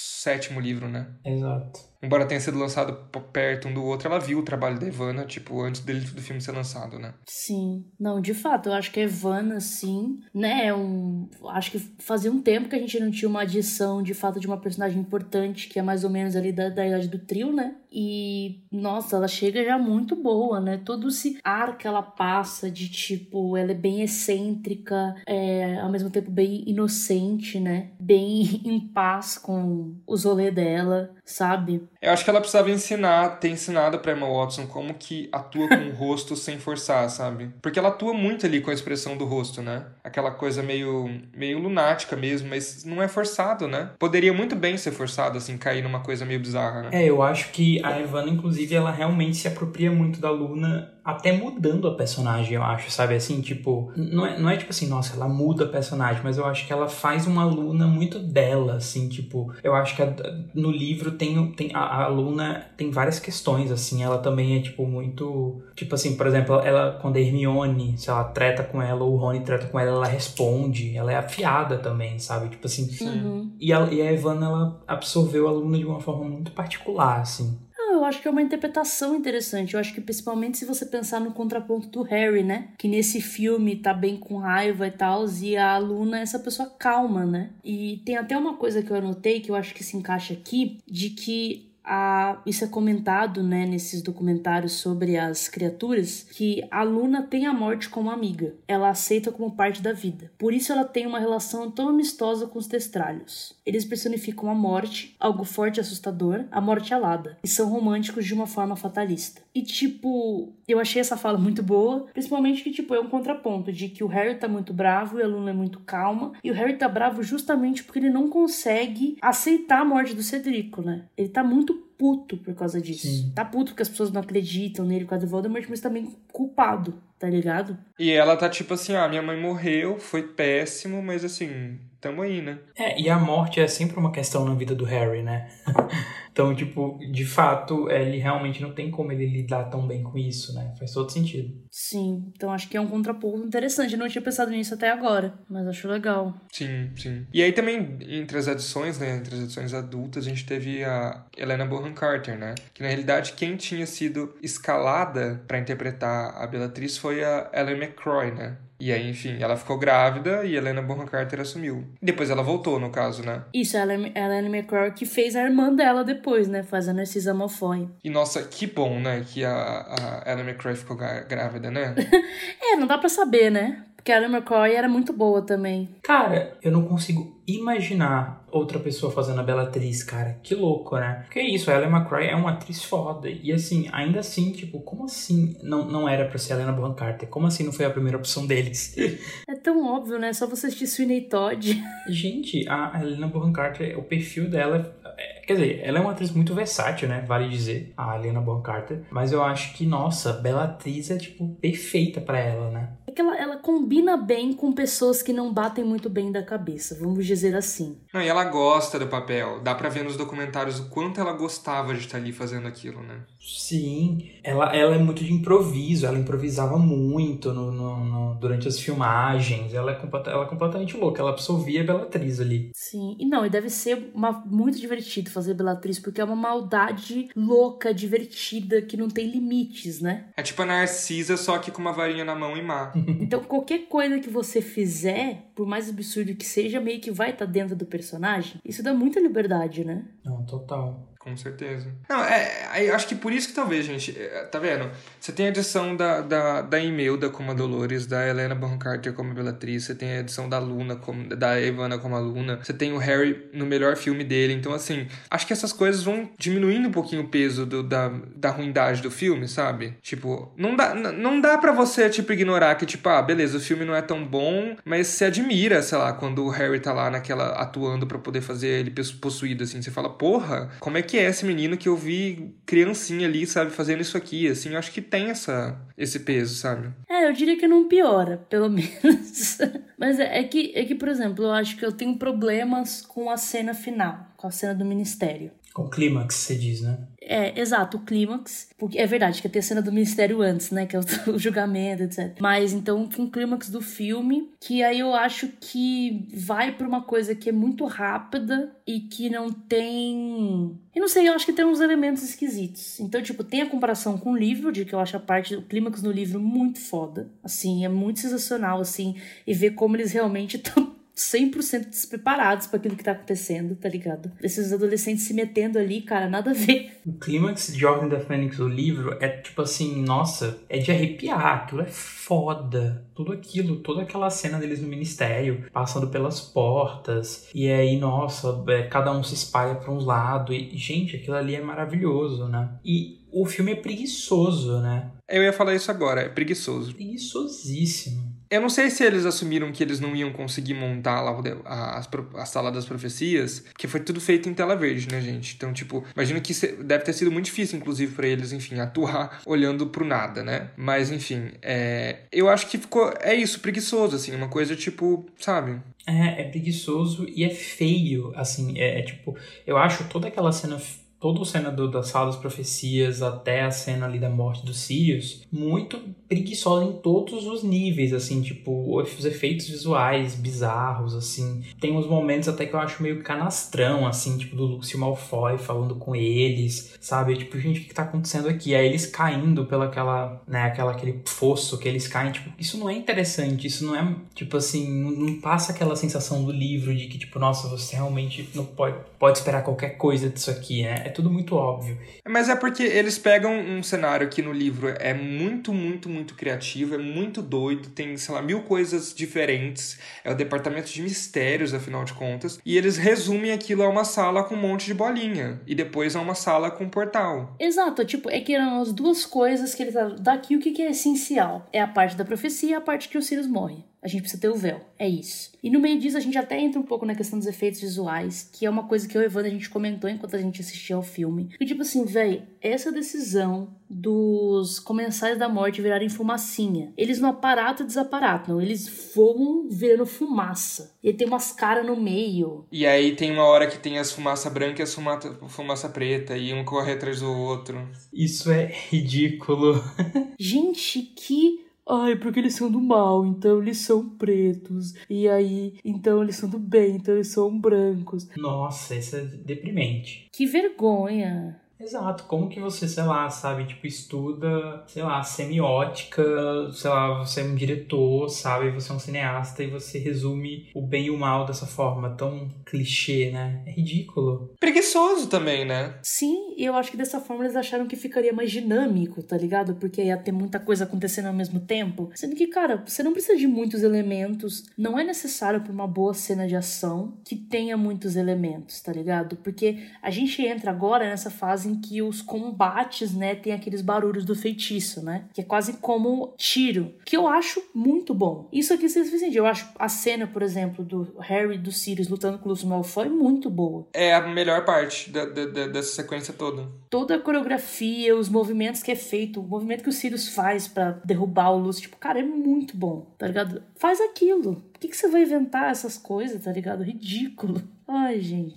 7º livro, né? Exato. Embora tenha sido lançado perto um do outro, ela viu o trabalho da Evanna, tipo, antes do filme ser lançado, né? Sim. Não, de fato, eu acho que a Evanna, sim, né, acho que fazia um tempo que a gente não tinha uma adição, de fato, de uma personagem importante, que é mais ou menos ali da idade do trio, né? E, nossa, ela chega já muito boa, né? Todo esse ar que ela passa de, tipo, ela é bem excêntrica, ao mesmo tempo bem inocente, né? Bem em paz com os rolês dela, sabe? Eu acho que ela precisava ter ensinado pra Emma Watson como que atua com o rosto sem forçar, sabe? Porque ela atua muito ali com a expressão do rosto, né? Aquela coisa meio lunática mesmo, mas não é forçado, né? Poderia muito bem ser forçado, assim, cair numa coisa meio bizarra, né? Eu acho que a Evanna, inclusive, ela realmente se apropria muito da Luna, até mudando a personagem, eu acho, sabe? Assim, tipo, não é tipo assim, nossa, ela muda a personagem, mas eu acho que ela faz uma Luna muito dela, assim, tipo, eu acho que no livro a Luna tem várias questões, assim, ela também é, tipo, muito, tipo assim, por exemplo, ela, quando a Hermione, se ela treta com ela, ou o Rony treta com ela, ela responde, ela é afiada também, sabe? Tipo assim, e a Evanna, ela absorveu a Luna de uma forma muito particular, assim. Eu acho que é uma interpretação interessante. Eu acho que principalmente se você pensar no contraponto do Harry, né? Que nesse filme tá bem com raiva e tal, e a Luna é essa pessoa calma, né? E tem até uma coisa que eu anotei que eu acho que se encaixa aqui, de que isso é comentado, né, nesses documentários sobre as criaturas, que a Luna tem a morte como amiga. Ela aceita como parte da vida. Por isso ela tem uma relação tão amistosa com os testralhos. Eles personificam a morte, algo forte e assustador, a morte alada, e são românticos de uma forma fatalista. E, tipo, eu achei essa fala muito boa, principalmente que, tipo, é um contraponto de que o Harry tá muito bravo e a Luna é muito calma, e o Harry tá bravo justamente porque ele não consegue aceitar a morte do Cedrico, né? Ele tá muito puto por causa disso. Sim. Tá puto porque as pessoas não acreditam nele por causa do Voldemort, mas também culpado, tá ligado? E ela tá tipo assim, minha mãe morreu, foi péssimo, mas assim, tamo aí, né? E a morte é sempre uma questão na vida do Harry, né? Então, tipo, de fato, ele realmente não tem como ele lidar tão bem com isso, né? Faz todo sentido. Sim, então acho que é um contraponto interessante. Eu não tinha pensado nisso até agora, mas acho legal. Sim, sim. E aí também, entre as edições, né? Entre as edições adultas, a gente teve a Helena Bonham Carter, né? Que, na realidade, quem tinha sido escalada pra interpretar a Bellatrix foi a Ellen McCrory, né? E aí, enfim, ela ficou grávida e Helena Bonham Carter assumiu. Depois ela voltou, no caso, né? Isso, a Ellen McCrory que fez a irmã dela depois, né? Fazendo esse Malfoy. E, nossa, que bom, né? Que a Ellen McCrory ficou grávida, né? Não dá pra saber, né? Porque a Ellen McCrory era muito boa também. Cara, eu não consigo imaginar outra pessoa fazendo a Bellatrix, cara. Que louco, né? Porque é isso, a Ellen McCrory é uma atriz foda. E assim, ainda assim, tipo, como assim não era pra ser a Helena Bonham Carter? Como assim não foi a primeira opção deles? É tão óbvio, né? Só você assistir Sweeney Todd. Gente, a Helena Bonham Carter, o perfil dela... Quer dizer, ela é uma atriz muito versátil, né? Vale dizer, a Helena Bonham Carter. Mas eu acho que, nossa, Bellatrix é, tipo, perfeita pra ela, né? É que ela combina bem com pessoas que não batem muito bem da cabeça, vamos dizer assim. Não, e ela gosta do papel. Dá pra ver nos documentários o quanto ela gostava de estar ali fazendo aquilo, né? Sim, ela é muito de improviso, ela improvisava muito durante as filmagens, ela é completamente louca, ela absorvia a Bellatrix ali. Sim, e deve ser muito divertido fazer Bellatrix, porque é uma maldade louca, divertida, que não tem limites, né? É tipo a Narcisa, só que com uma varinha na mão e má. Então, qualquer coisa que você fizer, por mais absurdo que seja, meio que vai estar dentro do personagem. Isso dá muita liberdade, né? Não, total. Com certeza. Não, eu acho que por isso que talvez, gente, tá vendo? Você tem a edição da Imelda como a Dolores, da Helena Bonham Carter como a Bellatrix, você tem a edição da Luna, da Ivana como a Luna, você tem o Harry no melhor filme dele, então assim, acho que essas coisas vão diminuindo um pouquinho o peso da ruindade do filme, sabe? Tipo, não dá pra você, tipo, ignorar que, tipo, beleza, o filme não é tão bom, mas você admira, sei lá, quando o Harry tá lá atuando pra poder fazer ele possuído, assim, você fala, porra, como é que é esse menino que eu vi criancinha ali, sabe, fazendo isso aqui, assim, eu acho que tem esse peso, sabe? Eu diria que não piora, pelo menos. Mas é que, por exemplo, eu acho que eu tenho problemas com a cena final, com a cena do ministério. Com o clímax, você diz, né? Exato, o clímax. Porque é verdade que tem a cena do ministério antes, né? Que é o julgamento, etc. Mas então tem o clímax do filme, que aí eu acho que vai pra uma coisa que é muito rápida e que não tem... Eu não sei, eu acho que tem uns elementos esquisitos. Então, tipo, tem a comparação com o livro, de que eu acho a parte do clímax no livro muito foda. Assim, é muito sensacional, assim, e ver como eles realmente estão 100% despreparados para aquilo que tá acontecendo, tá ligado? Esses adolescentes se metendo ali, cara, nada a ver. O clímax de Ordem da Fênix do livro é tipo assim, nossa, é de arrepiar, aquilo é foda. Tudo aquilo, toda aquela cena deles no ministério, passando pelas portas, e aí, nossa, cada um se espalha pra um lado, e, gente, aquilo ali é maravilhoso, né? E o filme é preguiçoso, né? Eu ia falar isso agora, é preguiçoso. Preguiçosíssimo. Eu não sei se eles assumiram que eles não iam conseguir montar lá a Sala das Profecias, porque foi tudo feito em tela verde, né, gente? Então, tipo, imagino que deve ter sido muito difícil, inclusive, pra eles, enfim, atuar olhando pro nada, né? Mas, enfim, eu acho que ficou... É isso, preguiçoso, assim, uma coisa, tipo, sabe? É preguiçoso e é feio, assim, tipo... Eu acho toda aquela cena... Toda a cena da Sala das Profecias até a cena ali da morte dos Sirius, muito preguiçosa em todos os níveis, assim, tipo, os efeitos visuais bizarros, assim. Tem uns momentos até que eu acho meio canastrão, assim, tipo, do Lúcio Malfoy falando com eles, sabe? Tipo, gente, o que tá acontecendo aqui? Aí eles caindo pela aquele fosso que eles caem, tipo, isso não é interessante, isso não é, tipo assim, não passa aquela sensação do livro de que, tipo, nossa, você realmente não pode esperar qualquer coisa disso aqui, né? É tudo muito óbvio. Mas é porque eles pegam um cenário que no livro é muito, muito, muito criativo, é muito doido, tem, sei lá, 1000 coisas diferentes, é o departamento de mistérios, afinal de contas, e eles resumem aquilo a uma sala com um monte de bolinha, e depois a uma sala com um portal. Exato, tipo, é que eram as duas coisas que eles... Daqui o que é essencial? É a parte da profecia e a parte que os Sirius morrem. A gente precisa ter o véu, é isso. E no meio disso a gente até entra um pouco na questão dos efeitos visuais, que é uma coisa que eu e o Evandro a gente comentou enquanto a gente assistia ao filme. E tipo assim, véi, essa decisão dos comensais da morte virarem fumacinha, eles não aparatam e desaparatam, eles voam virando fumaça. E tem umas caras no meio. E aí tem uma hora que tem as fumaça branca e as fumaça preta, e um corre atrás do outro. Isso é ridículo. Gente, que... Ai, porque eles são do mal, então eles são pretos. E aí, então eles são do bem, então eles são brancos. Nossa, isso é deprimente. Que vergonha. Exato, como que você, sei lá, sabe, tipo, estuda, sei lá, semiótica, sei lá, você é um diretor, sabe, você é um cineasta e você resume o bem e o mal dessa forma tão clichê, né? É ridículo. Preguiçoso também, né? Sim, e eu acho que dessa forma eles acharam que ficaria mais dinâmico, tá ligado? Porque ia ter muita coisa acontecendo ao mesmo tempo. Sendo que, cara, você não precisa de muitos elementos, não é necessário pra uma boa cena de ação que tenha muitos elementos, tá ligado? Porque a gente entra agora nessa fase em que os combates, né, tem aqueles barulhos do feitiço, né? Que é quase como tiro, que eu acho muito bom. Isso aqui vocês fazem sentido. Eu acho a cena, por exemplo, do Harry e do Sirius lutando com o Lúcio Malfoy muito boa. É a melhor parte dessa sequência toda. Toda a coreografia, os movimentos que é feito, o movimento que o Sirius faz pra derrubar o Lúcio, tipo, cara, é muito bom, tá ligado? Faz aquilo. Por que você vai inventar essas coisas, tá ligado? Ridículo. Ai, gente...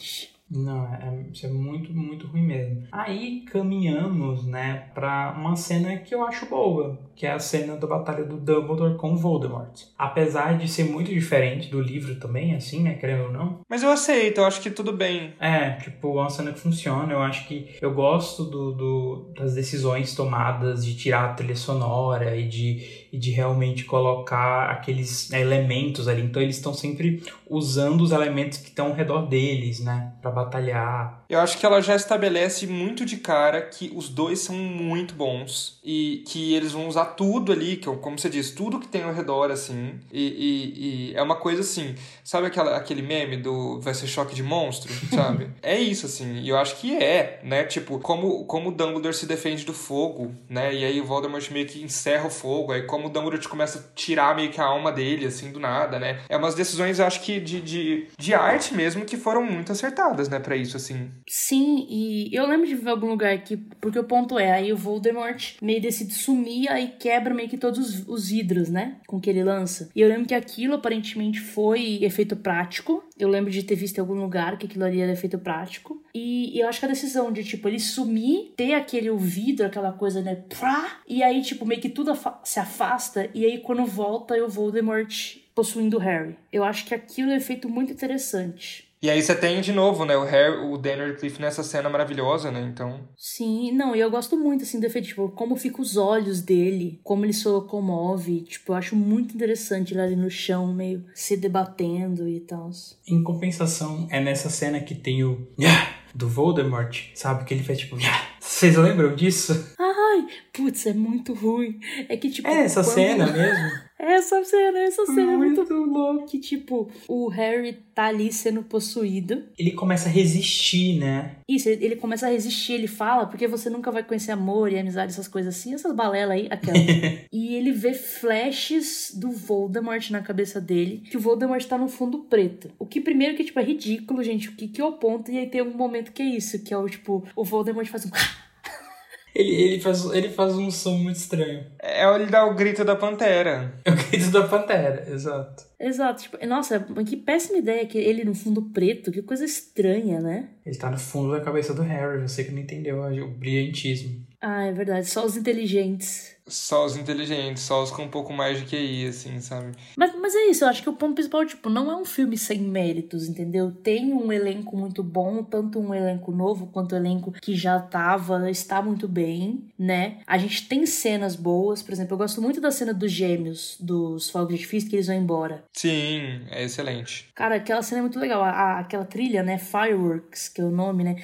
Não, isso é muito, muito ruim mesmo. Aí caminhamos, né, pra uma cena que eu acho boa, que é a cena da batalha do Dumbledore com Voldemort. Apesar de ser muito diferente do livro também, assim, né, querendo ou não. Mas eu aceito, eu acho que tudo bem. É uma cena que funciona. Eu acho que eu gosto das decisões tomadas de tirar a trilha sonora e de realmente colocar aqueles elementos ali. Então eles estão sempre usando os elementos que estão ao redor deles, né, pra batalhar. Eu acho que ela já estabelece muito de cara que os dois são muito bons e que eles vão usar tudo ali, que, como você diz, tudo que tem ao redor, assim. E é uma coisa assim, sabe aquele meme do vai ser choque de monstro, sabe? É isso, assim, e eu acho que né? Tipo, como o Dumbledore se defende do fogo, né? E aí o Voldemort meio que encerra o fogo, aí como o Dumbledore começa a tirar meio que a alma dele, assim, do nada, né? É umas decisões, eu acho que de arte mesmo, que foram muito acertadas, né, pra isso, assim. Sim, e eu lembro de ver algum lugar aqui, porque o ponto é, aí o Voldemort meio decide sumir, aí quebra meio que todos os vidros, né, com que ele lança. E eu lembro que aquilo aparentemente foi efeito prático, eu lembro de ter visto em algum lugar que aquilo ali era efeito prático, e eu acho que a decisão de, tipo, ele sumir, ter aquele vidro, aquela coisa, né, e aí, tipo, meio que tudo se afasta, e aí quando volta é o Voldemort possuindo o Harry. Eu acho que aquilo é um efeito muito interessante. E aí você tem de novo, né, o Daniel Radcliffe nessa cena maravilhosa, né, então... Sim, não, e eu gosto muito, assim, do efeito, tipo, como ficam os olhos dele, como ele se locomove, tipo, eu acho muito interessante ele ali no chão, meio se debatendo e tal. Em compensação, é nessa cena que tem o do Voldemort, sabe, que ele faz tipo... Vocês lembram disso? Ai, putz, é muito ruim. É que, tipo... É essa cena mesmo? Essa cena é muito louca. Que, tipo, o Harry tá ali sendo possuído. Ele começa a resistir, né? Isso, ele começa a resistir, ele fala, porque você nunca vai conhecer amor e amizade, essas coisas assim, essas balelas aí, aquela. E ele vê flashes do Voldemort na cabeça dele, que o Voldemort tá no fundo preto. O que primeiro que, tipo, é ridículo, gente, o que é o ponto, e aí tem um momento que é isso, que é o, tipo, o Voldemort faz um... Ele faz um som muito estranho. Ele dá o grito da pantera. É o grito da pantera, exato. Exato, tipo, nossa, que péssima ideia que ele no fundo preto, que coisa estranha, né? Ele tá no fundo da cabeça do Harry, você que não entendeu o brilhantismo. Ah, é verdade, só os inteligentes. Só os inteligentes, só os com um pouco mais de QI, assim, sabe? Mas é isso, eu acho que o ponto principal, tipo, não é um filme sem méritos, entendeu? Tem um elenco muito bom, tanto um elenco novo quanto o elenco que já está muito bem, né? A gente tem cenas boas, por exemplo, eu gosto muito da cena dos gêmeos, dos fogos de artifício, que eles vão embora. Sim, é excelente. Cara, aquela cena é muito legal, aquela trilha, né, Fireworks, que é o nome, né?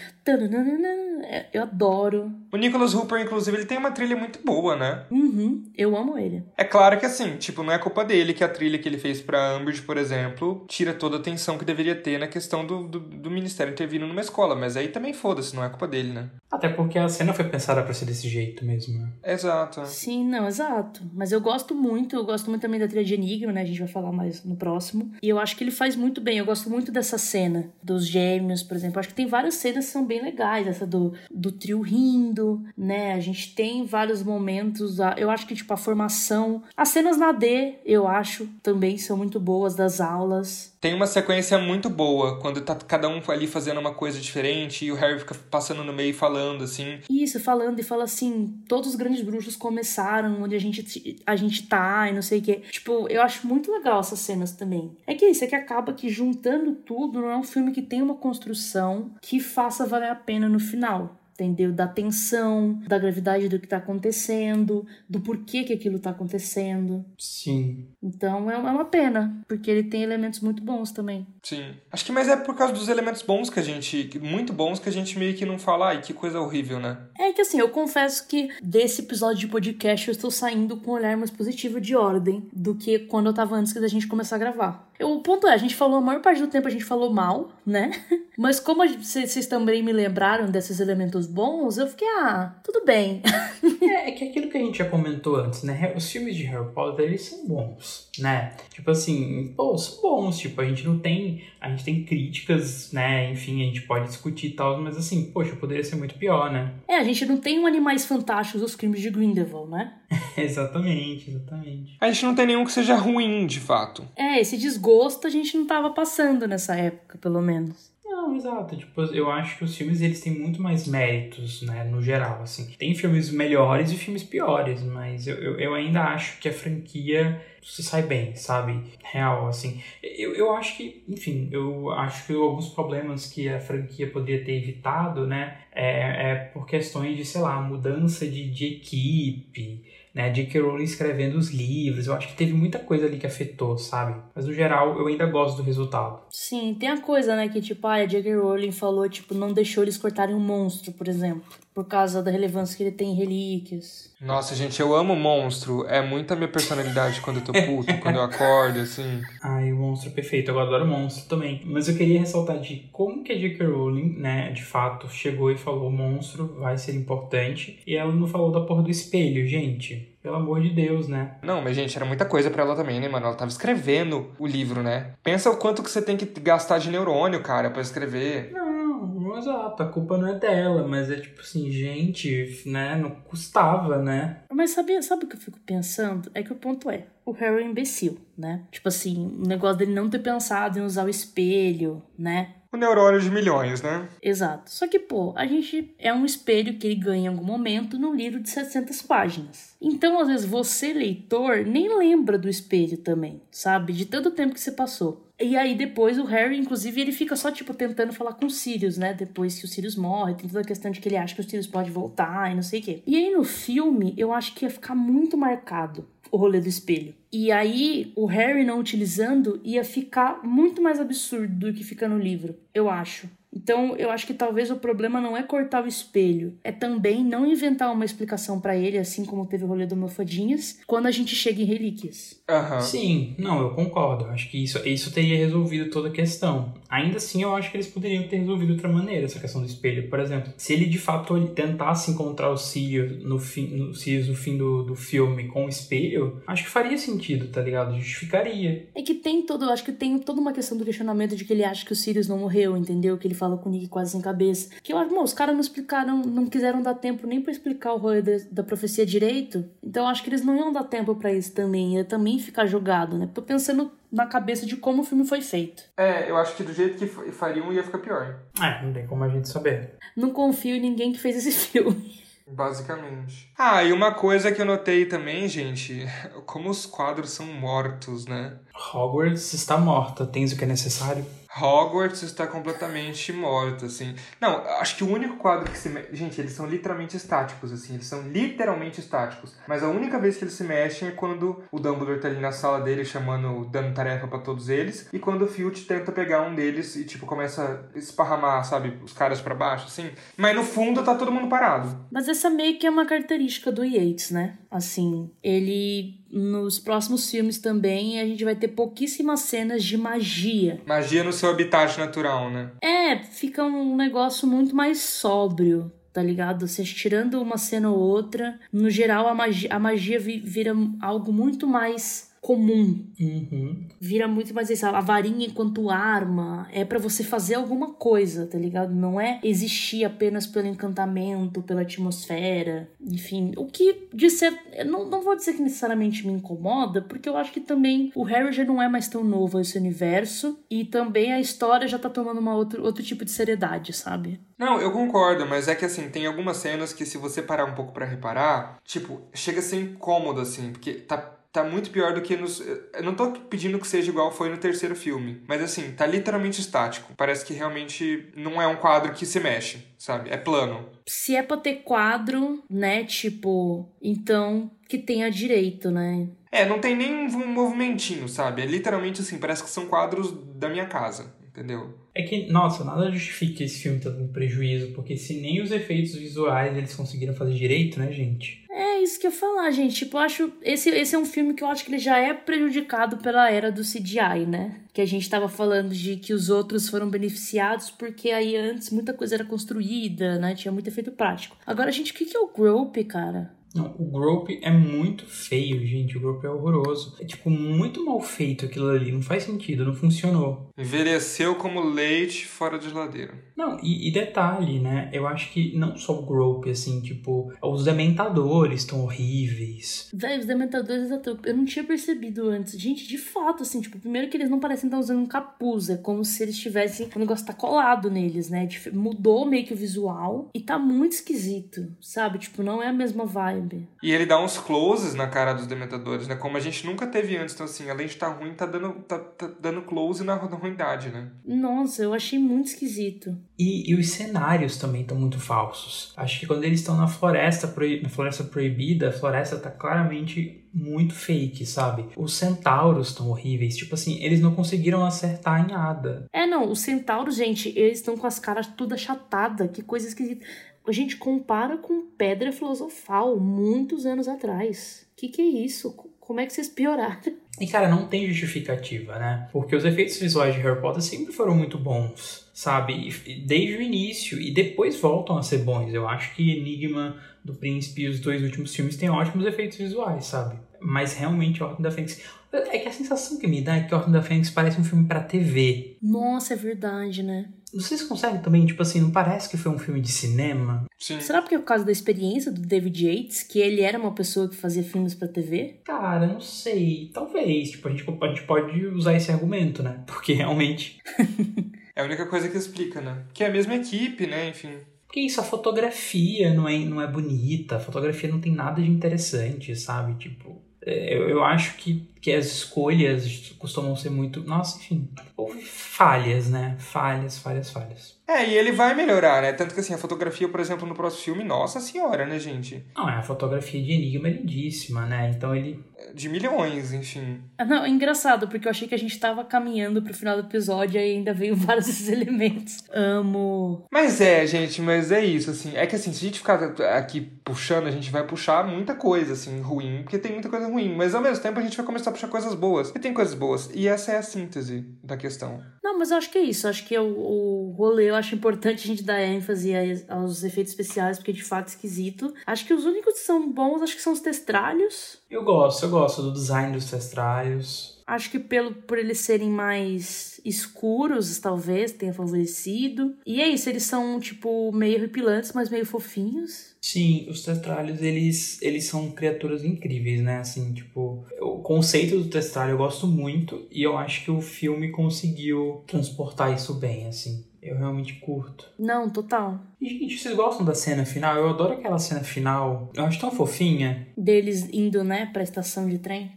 Eu adoro. O Nicholas Hooper, inclusive, ele tem uma trilha muito boa, né? Eu amo ele. É claro que assim, tipo, não é culpa dele que a trilha que ele fez pra Umbridge, por exemplo, tira toda a atenção que deveria ter na questão do Ministério intervindo numa escola, mas aí também foda-se, não é culpa dele, né? Até porque a cena foi pensada pra ser desse jeito mesmo, né? Exato. Sim, não, exato. Mas eu gosto muito também da trilha de Enigma, né? A gente vai falar mais no próximo. E eu acho que ele faz muito bem, eu gosto muito dessa cena dos gêmeos, por exemplo. Eu acho que tem várias cenas que são bem legais, essa do trio rindo, né? A gente tem vários momentos, eu acho que, tipo, a formação... As cenas na D, eu acho, também são muito boas, das aulas. Tem uma sequência muito boa, quando tá cada um ali fazendo uma coisa diferente e o Harry fica passando no meio e falando, assim. Isso, falando e fala assim, todos os grandes bruxos começaram onde a gente tá e não sei o quê. Tipo, eu acho muito legal essas cenas também. É que isso, é que acaba que juntando tudo, não é um filme que tem uma construção que faça valer a pena no final. Entendeu? Da tensão, da gravidade do que tá acontecendo, do porquê que aquilo tá acontecendo. Sim. Então é uma pena, porque ele tem elementos muito bons também. Sim. Acho que mais é por causa dos elementos bons muito bons que a gente meio que não fala, ai, que coisa horrível, né? É que assim, eu confesso que desse episódio de podcast eu estou saindo com um olhar mais positivo de ordem do que quando eu tava antes da gente começar a gravar. O ponto é, a gente falou, a maior parte do tempo a gente falou mal, né? Mas como vocês também me lembraram desses elementos bons, eu fiquei, tudo bem. É que aquilo que a gente já comentou antes, né? Os filmes de Harry Potter, eles são bons, né? Tipo assim, são bons, tipo, a gente tem críticas, né? Enfim, a gente pode discutir e tal, mas assim, poxa, poderia ser muito pior, né? A gente não tem um Animais Fantásticos, os crimes de Grindelwald, né? Exatamente. A gente não tem nenhum que seja ruim, de fato. Esse desgosto a gente não tava passando nessa época, pelo menos. Não, Não, exato. Tipo, eu acho que os filmes, eles têm muito mais méritos, né, no geral, assim. Tem filmes melhores e filmes piores, mas eu ainda acho que a franquia se sai bem, sabe? Real, assim. Eu acho que, enfim, eu acho que alguns problemas que a franquia poderia ter evitado, né, é por questões de, sei lá, mudança de equipe, né, J.K. Rowling escrevendo os livros. Eu acho que teve muita coisa ali que afetou, sabe? Mas no geral, eu ainda gosto do resultado. Sim, tem a coisa, né, que tipo, a J.K. Rowling falou, tipo, não deixou eles cortarem um monstro, por exemplo, por causa da relevância que ele tem em relíquias. Nossa, gente, eu amo monstro. É muito a minha personalidade quando eu tô puto, quando eu acordo, assim. Ai, o monstro é perfeito. Eu adoro monstro também. Mas eu queria ressaltar de como que a J.K. Rowling, né, de fato, chegou e falou: o monstro vai ser importante. E ela não falou da porra do espelho, gente. Pelo amor de Deus, né? Não, mas, gente, era muita coisa pra ela também, né, mano? Ela tava escrevendo o livro, né? Pensa o quanto que você tem que gastar de neurônio, cara, pra escrever. Não, exato. A culpa não é dela, mas é tipo assim, gente, né? Não custava, né? Mas sabe o que eu fico pensando? É que o ponto é, o Harry é um imbecil, né? Tipo assim, o negócio dele não ter pensado em usar o espelho, né? O neurônio de milhões, né? Exato. Só que, pô, a gente é um espelho que ele ganha em algum momento num livro de 700 páginas. Então, às vezes, você, leitor, nem lembra do espelho também, sabe? De tanto tempo que você passou. E aí, depois, o Harry, inclusive, ele fica só, tipo, tentando falar com o Sirius, né? Depois que o Sirius morre, tem toda a questão de que ele acha que o Sirius pode voltar e não sei o quê. E aí, no filme, eu acho que ia ficar muito marcado o rolê do espelho. E aí, o Harry não utilizando ia ficar muito mais absurdo do que fica no livro, eu acho. Então, eu acho que talvez o problema não é cortar o espelho, é também não inventar uma explicação pra ele, assim como teve o rolê do Mofadinhas, quando a gente chega em Relíquias. Aham. Sim, não, eu concordo. Eu acho que isso teria resolvido toda a questão. Ainda assim, eu acho que eles poderiam ter resolvido de outra maneira essa questão do espelho. Por exemplo, se ele de fato tentasse encontrar o Sirius no fim do filme com o espelho, acho que faria sentido, tá ligado? Justificaria. É que eu acho que tem toda uma questão do questionamento de que ele acha que o Sirius não morreu, entendeu? Que ele fala com o Nick quase sem cabeça. Que eu acho, os caras não explicaram, não quiseram dar tempo nem pra explicar o rolê da profecia direito. Então eu acho que eles não iam dar tempo pra isso também. Ia também ficar jogado, né? Tô pensando na cabeça de como o filme foi feito. É, eu acho que do jeito que fariam ia ficar pior. Não tem como a gente saber. Não confio em ninguém que fez esse filme. Basicamente. Ah, e uma coisa que eu notei também, gente, como os quadros são mortos, né? Hogwarts está morta. Tens o que é necessário? Hogwarts está completamente morto, assim. Não, acho que o único quadro que se mexe... Gente, eles são literalmente estáticos, assim. Eles são literalmente estáticos. Mas a única vez que eles se mexem é quando o Dumbledore tá ali na sala dele dando tarefa pra todos eles. E quando o Filch tenta pegar um deles e, tipo, começa a esparramar, sabe? Os caras pra baixo, assim. Mas no fundo tá todo mundo parado. Mas essa meio que é uma característica do Yates, né? Assim, ele... Nos próximos filmes também a gente vai ter pouquíssimas cenas de magia. Magia no seu habitat natural, né? Fica um negócio muito mais sóbrio, tá ligado? Você tirando uma cena ou outra, no geral a magia vira algo muito mais comum. Uhum. Vira muito mais isso, a varinha enquanto arma, é pra você fazer alguma coisa, tá ligado? Não é existir apenas pelo encantamento, pela atmosfera, enfim. O que, de ser, não vou dizer que necessariamente me incomoda, porque eu acho que também o Harry já não é mais tão novo a esse universo, e também a história já tá tomando outro tipo de seriedade, sabe? Não, eu concordo, mas é que assim, tem algumas cenas que se você parar um pouco pra reparar, tipo, chega a ser incômodo, assim, porque tá muito pior do que nos... Eu não tô pedindo que seja igual foi no terceiro filme, mas assim, tá literalmente estático. Parece que realmente não é um quadro que se mexe, sabe? É plano. Se é pra ter quadro, né, tipo, então que tenha direito, né? Não tem nem um movimentinho, sabe? É literalmente assim, parece que são quadros da minha casa, entendeu? É que, nossa, nada justifica esse filme tá dando prejuízo, porque se nem os efeitos visuais eles conseguiram fazer direito, né, gente? É isso que eu ia falar, gente. Tipo, eu acho... Esse é um filme que eu acho que ele já é prejudicado pela era do CGI, né? Que a gente tava falando de que os outros foram beneficiados porque aí antes muita coisa era construída, né? Tinha muito efeito prático. Agora, gente, o que é o Grope, cara? Não, o Grope é muito feio, gente. O Grope é horroroso. É, tipo, muito mal feito aquilo ali. Não faz sentido, não funcionou. Envelheceu como leite fora de geladeira. Não, e detalhe, né? Eu acho que não só o Grope, assim, tipo, os Dementadores estão horríveis. Véi, os Dementadores, eu não tinha percebido antes. Gente, de fato, assim, tipo, primeiro que eles não parecem estar usando um capuz. É como se eles tivessem... O negócio tá colado neles, né? Mudou meio que o visual e tá muito esquisito, sabe? Tipo, não é a mesma vibe. E ele dá uns closes na cara dos Dementadores, né? Como a gente nunca teve antes. Então, assim, além de estar ruim, tá dando close na ruindade, né? Nossa, eu achei muito esquisito. E os cenários também estão muito falsos. Acho que quando eles estão na floresta proibida, a floresta tá claramente muito fake, sabe? Os centauros estão horríveis. Tipo assim, eles não conseguiram acertar em nada. Não, os centauros, gente, eles estão com as caras tudo achatadas. Que coisa esquisita. A gente compara com Pedra Filosofal, muitos anos atrás. Que é isso? Como é que vocês pioraram? E, cara, não tem justificativa, né? Porque os efeitos visuais de Harry Potter sempre foram muito bons, sabe? Desde o início. E depois voltam a ser bons. Eu acho que Enigma do Príncipe e os 2 últimos filmes têm ótimos efeitos visuais, sabe? Mas realmente Ordem da Fênix... É que a sensação que me dá é que Ordem da Fênix parece um filme pra TV. Nossa, é verdade, né? Vocês conseguem também, tipo assim, não parece que foi um filme de cinema? Sim. Será porque é por causa da experiência do David Yates, que ele era uma pessoa que fazia filmes pra TV? Cara, não sei. Talvez. Tipo, a gente pode usar esse argumento, né? Porque realmente... É a única coisa que explica, né? Que é a mesma equipe, né? Enfim... Porque isso, a fotografia não é bonita, a fotografia não tem nada de interessante, sabe? Tipo, eu acho que as escolhas costumam ser muito... Nossa, enfim, houve falhas, né? Falhas. E ele vai melhorar, né? Tanto que, assim, a fotografia, por exemplo, no próximo filme, nossa senhora, né, gente? Não, a fotografia de Enigma é lindíssima, né? Então ele... De milhões, enfim. Não, é engraçado, porque eu achei que a gente tava caminhando pro final do episódio e ainda veio vários desses elementos. Amo. Mas gente, é isso, assim. É que, assim, se a gente ficar aqui puxando, a gente vai puxar muita coisa, assim, ruim, porque tem muita coisa ruim. Mas, ao mesmo tempo, a gente vai começar a puxar coisas boas. E tem coisas boas. E essa é a síntese da questão. Não, mas eu acho que é isso. Eu acho que o rolê, eu acho importante a gente dar ênfase aos efeitos especiais, porque de fato é esquisito. Acho que os únicos que são bons, acho que são os testralhos. Eu gosto do design dos testralhos. Acho que por eles serem mais escuros, talvez, tenha favorecido. E é isso, eles são, tipo, meio horripilantes, mas meio fofinhos. Sim, os testralhos, eles são criaturas incríveis, né? Assim, tipo, o conceito do testralho eu gosto muito e eu acho que o filme conseguiu transportar isso bem, assim. Eu realmente curto. Não, total. E, gente, vocês gostam da cena final? Eu adoro aquela cena final. Eu acho tão fofinha. Deles indo, né, pra estação de trem.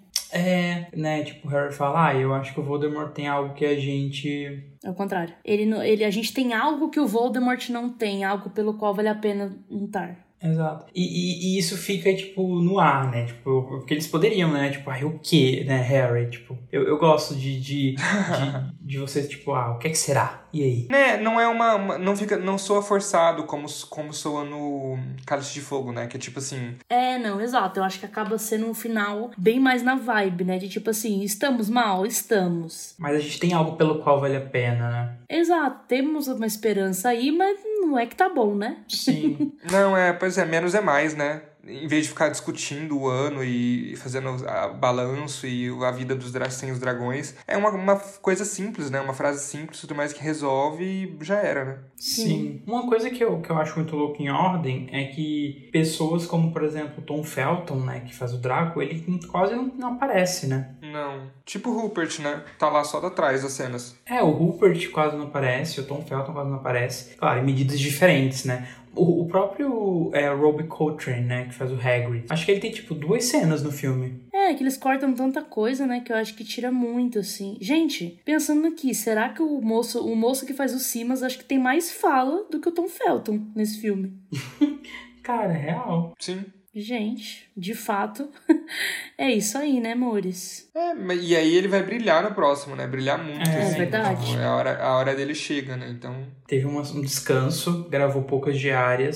Né, tipo, o Harry fala, eu acho que o Voldemort tem algo que a gente... É o contrário. A gente tem algo que o Voldemort não tem, algo pelo qual vale a pena lutar. Exato. E isso fica, tipo, no ar, né? Tipo, porque eles poderiam, né? Tipo, o quê, né, Harry? Tipo, eu gosto de vocês, tipo, o que é que será? E aí? Né, não é não soa forçado como soa no Cálice de Fogo, né? Que é tipo assim... Não, exato. Eu acho que acaba sendo um final bem mais na vibe, né? De tipo assim, estamos mal? Estamos. Mas a gente tem algo pelo qual vale a pena, né? Exato. Temos uma esperança aí, mas não é que tá bom, né? Sim. Não, pois menos é mais, né? Em vez de ficar discutindo o ano e fazendo balanço e a vida dos sem os dragões, é uma coisa simples, né? Uma frase simples, tudo mais que resolve e já era, né? Sim. Uma coisa que eu acho muito louco em Ordem é que pessoas como, por exemplo, Tom Felton, né? Que faz o Draco, ele quase não aparece, né? Não. Tipo o Rupert, né? Tá lá só atrás das cenas. O Rupert quase não aparece, o Tom Felton quase não aparece. Claro, em medidas diferentes, né? O próprio Robbie Coltrane, né, que faz o Hagrid, acho que ele tem, tipo, 2 cenas no filme. Que eles cortam tanta coisa, né, que eu acho que tira muito, assim. Gente, pensando aqui, será que o moço que faz o Simas, acho que tem mais fala do que o Tom Felton nesse filme? Cara, é real. Sim. Gente, de fato, é isso aí, né, amores? E aí ele vai brilhar no próximo, né? Brilhar muito. É verdade. Então, a hora dele chega, né? Então... Teve um descanso, gravou poucas diárias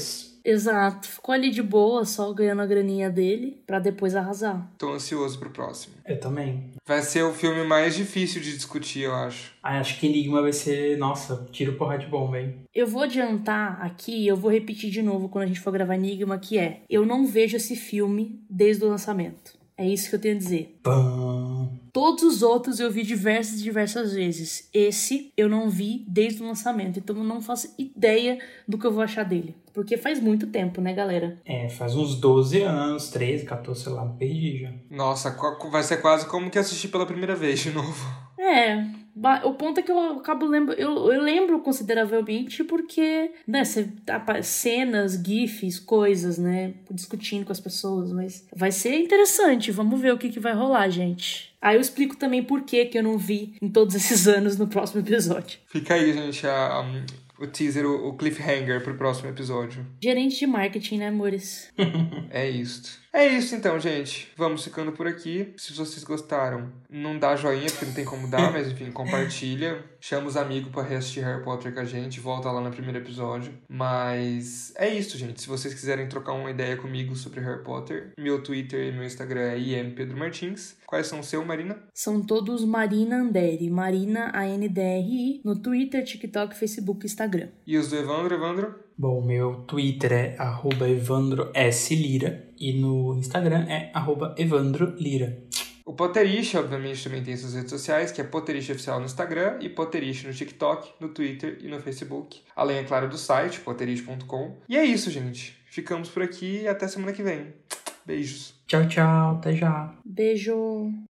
Exato. Ficou ali de boa, só ganhando a graninha dele, pra depois arrasar. Tô ansioso pro próximo. Eu também. Vai ser o filme mais difícil de discutir, eu acho. Acho que Enigma vai ser, nossa, tiro porra de bomba, hein? Eu vou adiantar aqui, eu vou repetir de novo quando a gente for gravar Enigma, que é, eu não vejo esse filme desde o lançamento. É isso que eu tenho a dizer. Pam. Todos os outros eu vi diversas vezes. Esse eu não vi desde o lançamento, então eu não faço ideia do que eu vou achar dele. Porque faz muito tempo, né, galera? Faz uns 12 anos, 13, 14, sei lá, me perdi já. Nossa, vai ser quase como que assistir pela primeira vez de novo. O ponto é que eu acabo eu lembro consideravelmente porque, né, cenas, gifs, coisas, né, discutindo com as pessoas, mas vai ser interessante, vamos ver o que vai rolar, gente. Aí eu explico também por que eu não vi em todos esses anos no próximo episódio. Fica aí, gente, o teaser, o cliffhanger pro próximo episódio. Gerente de marketing, né, amores? É isso. É isso então, gente. Vamos ficando por aqui. Se vocês gostaram, não dá joinha, porque não tem como dar, mas enfim, compartilha. Chama os amigos pra reassistir Harry Potter com a gente. Volta lá no primeiro episódio. Mas é isso, gente. Se vocês quiserem trocar uma ideia comigo sobre Harry Potter, meu Twitter e meu Instagram é impedromartins. Quais são o seu, Marina? São todos Marina Anderi. Marina, ANDRI, no Twitter, TikTok, Facebook e Instagram. E os do Evandro? Bom, meu Twitter é @EvandroSLira e no Instagram é @EvandroLira. O Potterish, obviamente, também tem suas redes sociais, que é Potterish Oficial no Instagram e Potterish no TikTok, no Twitter e no Facebook. Além, é claro, do site, potterish.com. E é isso, gente. Ficamos por aqui e até semana que vem. Beijos. Tchau, tchau. Até já. Beijo.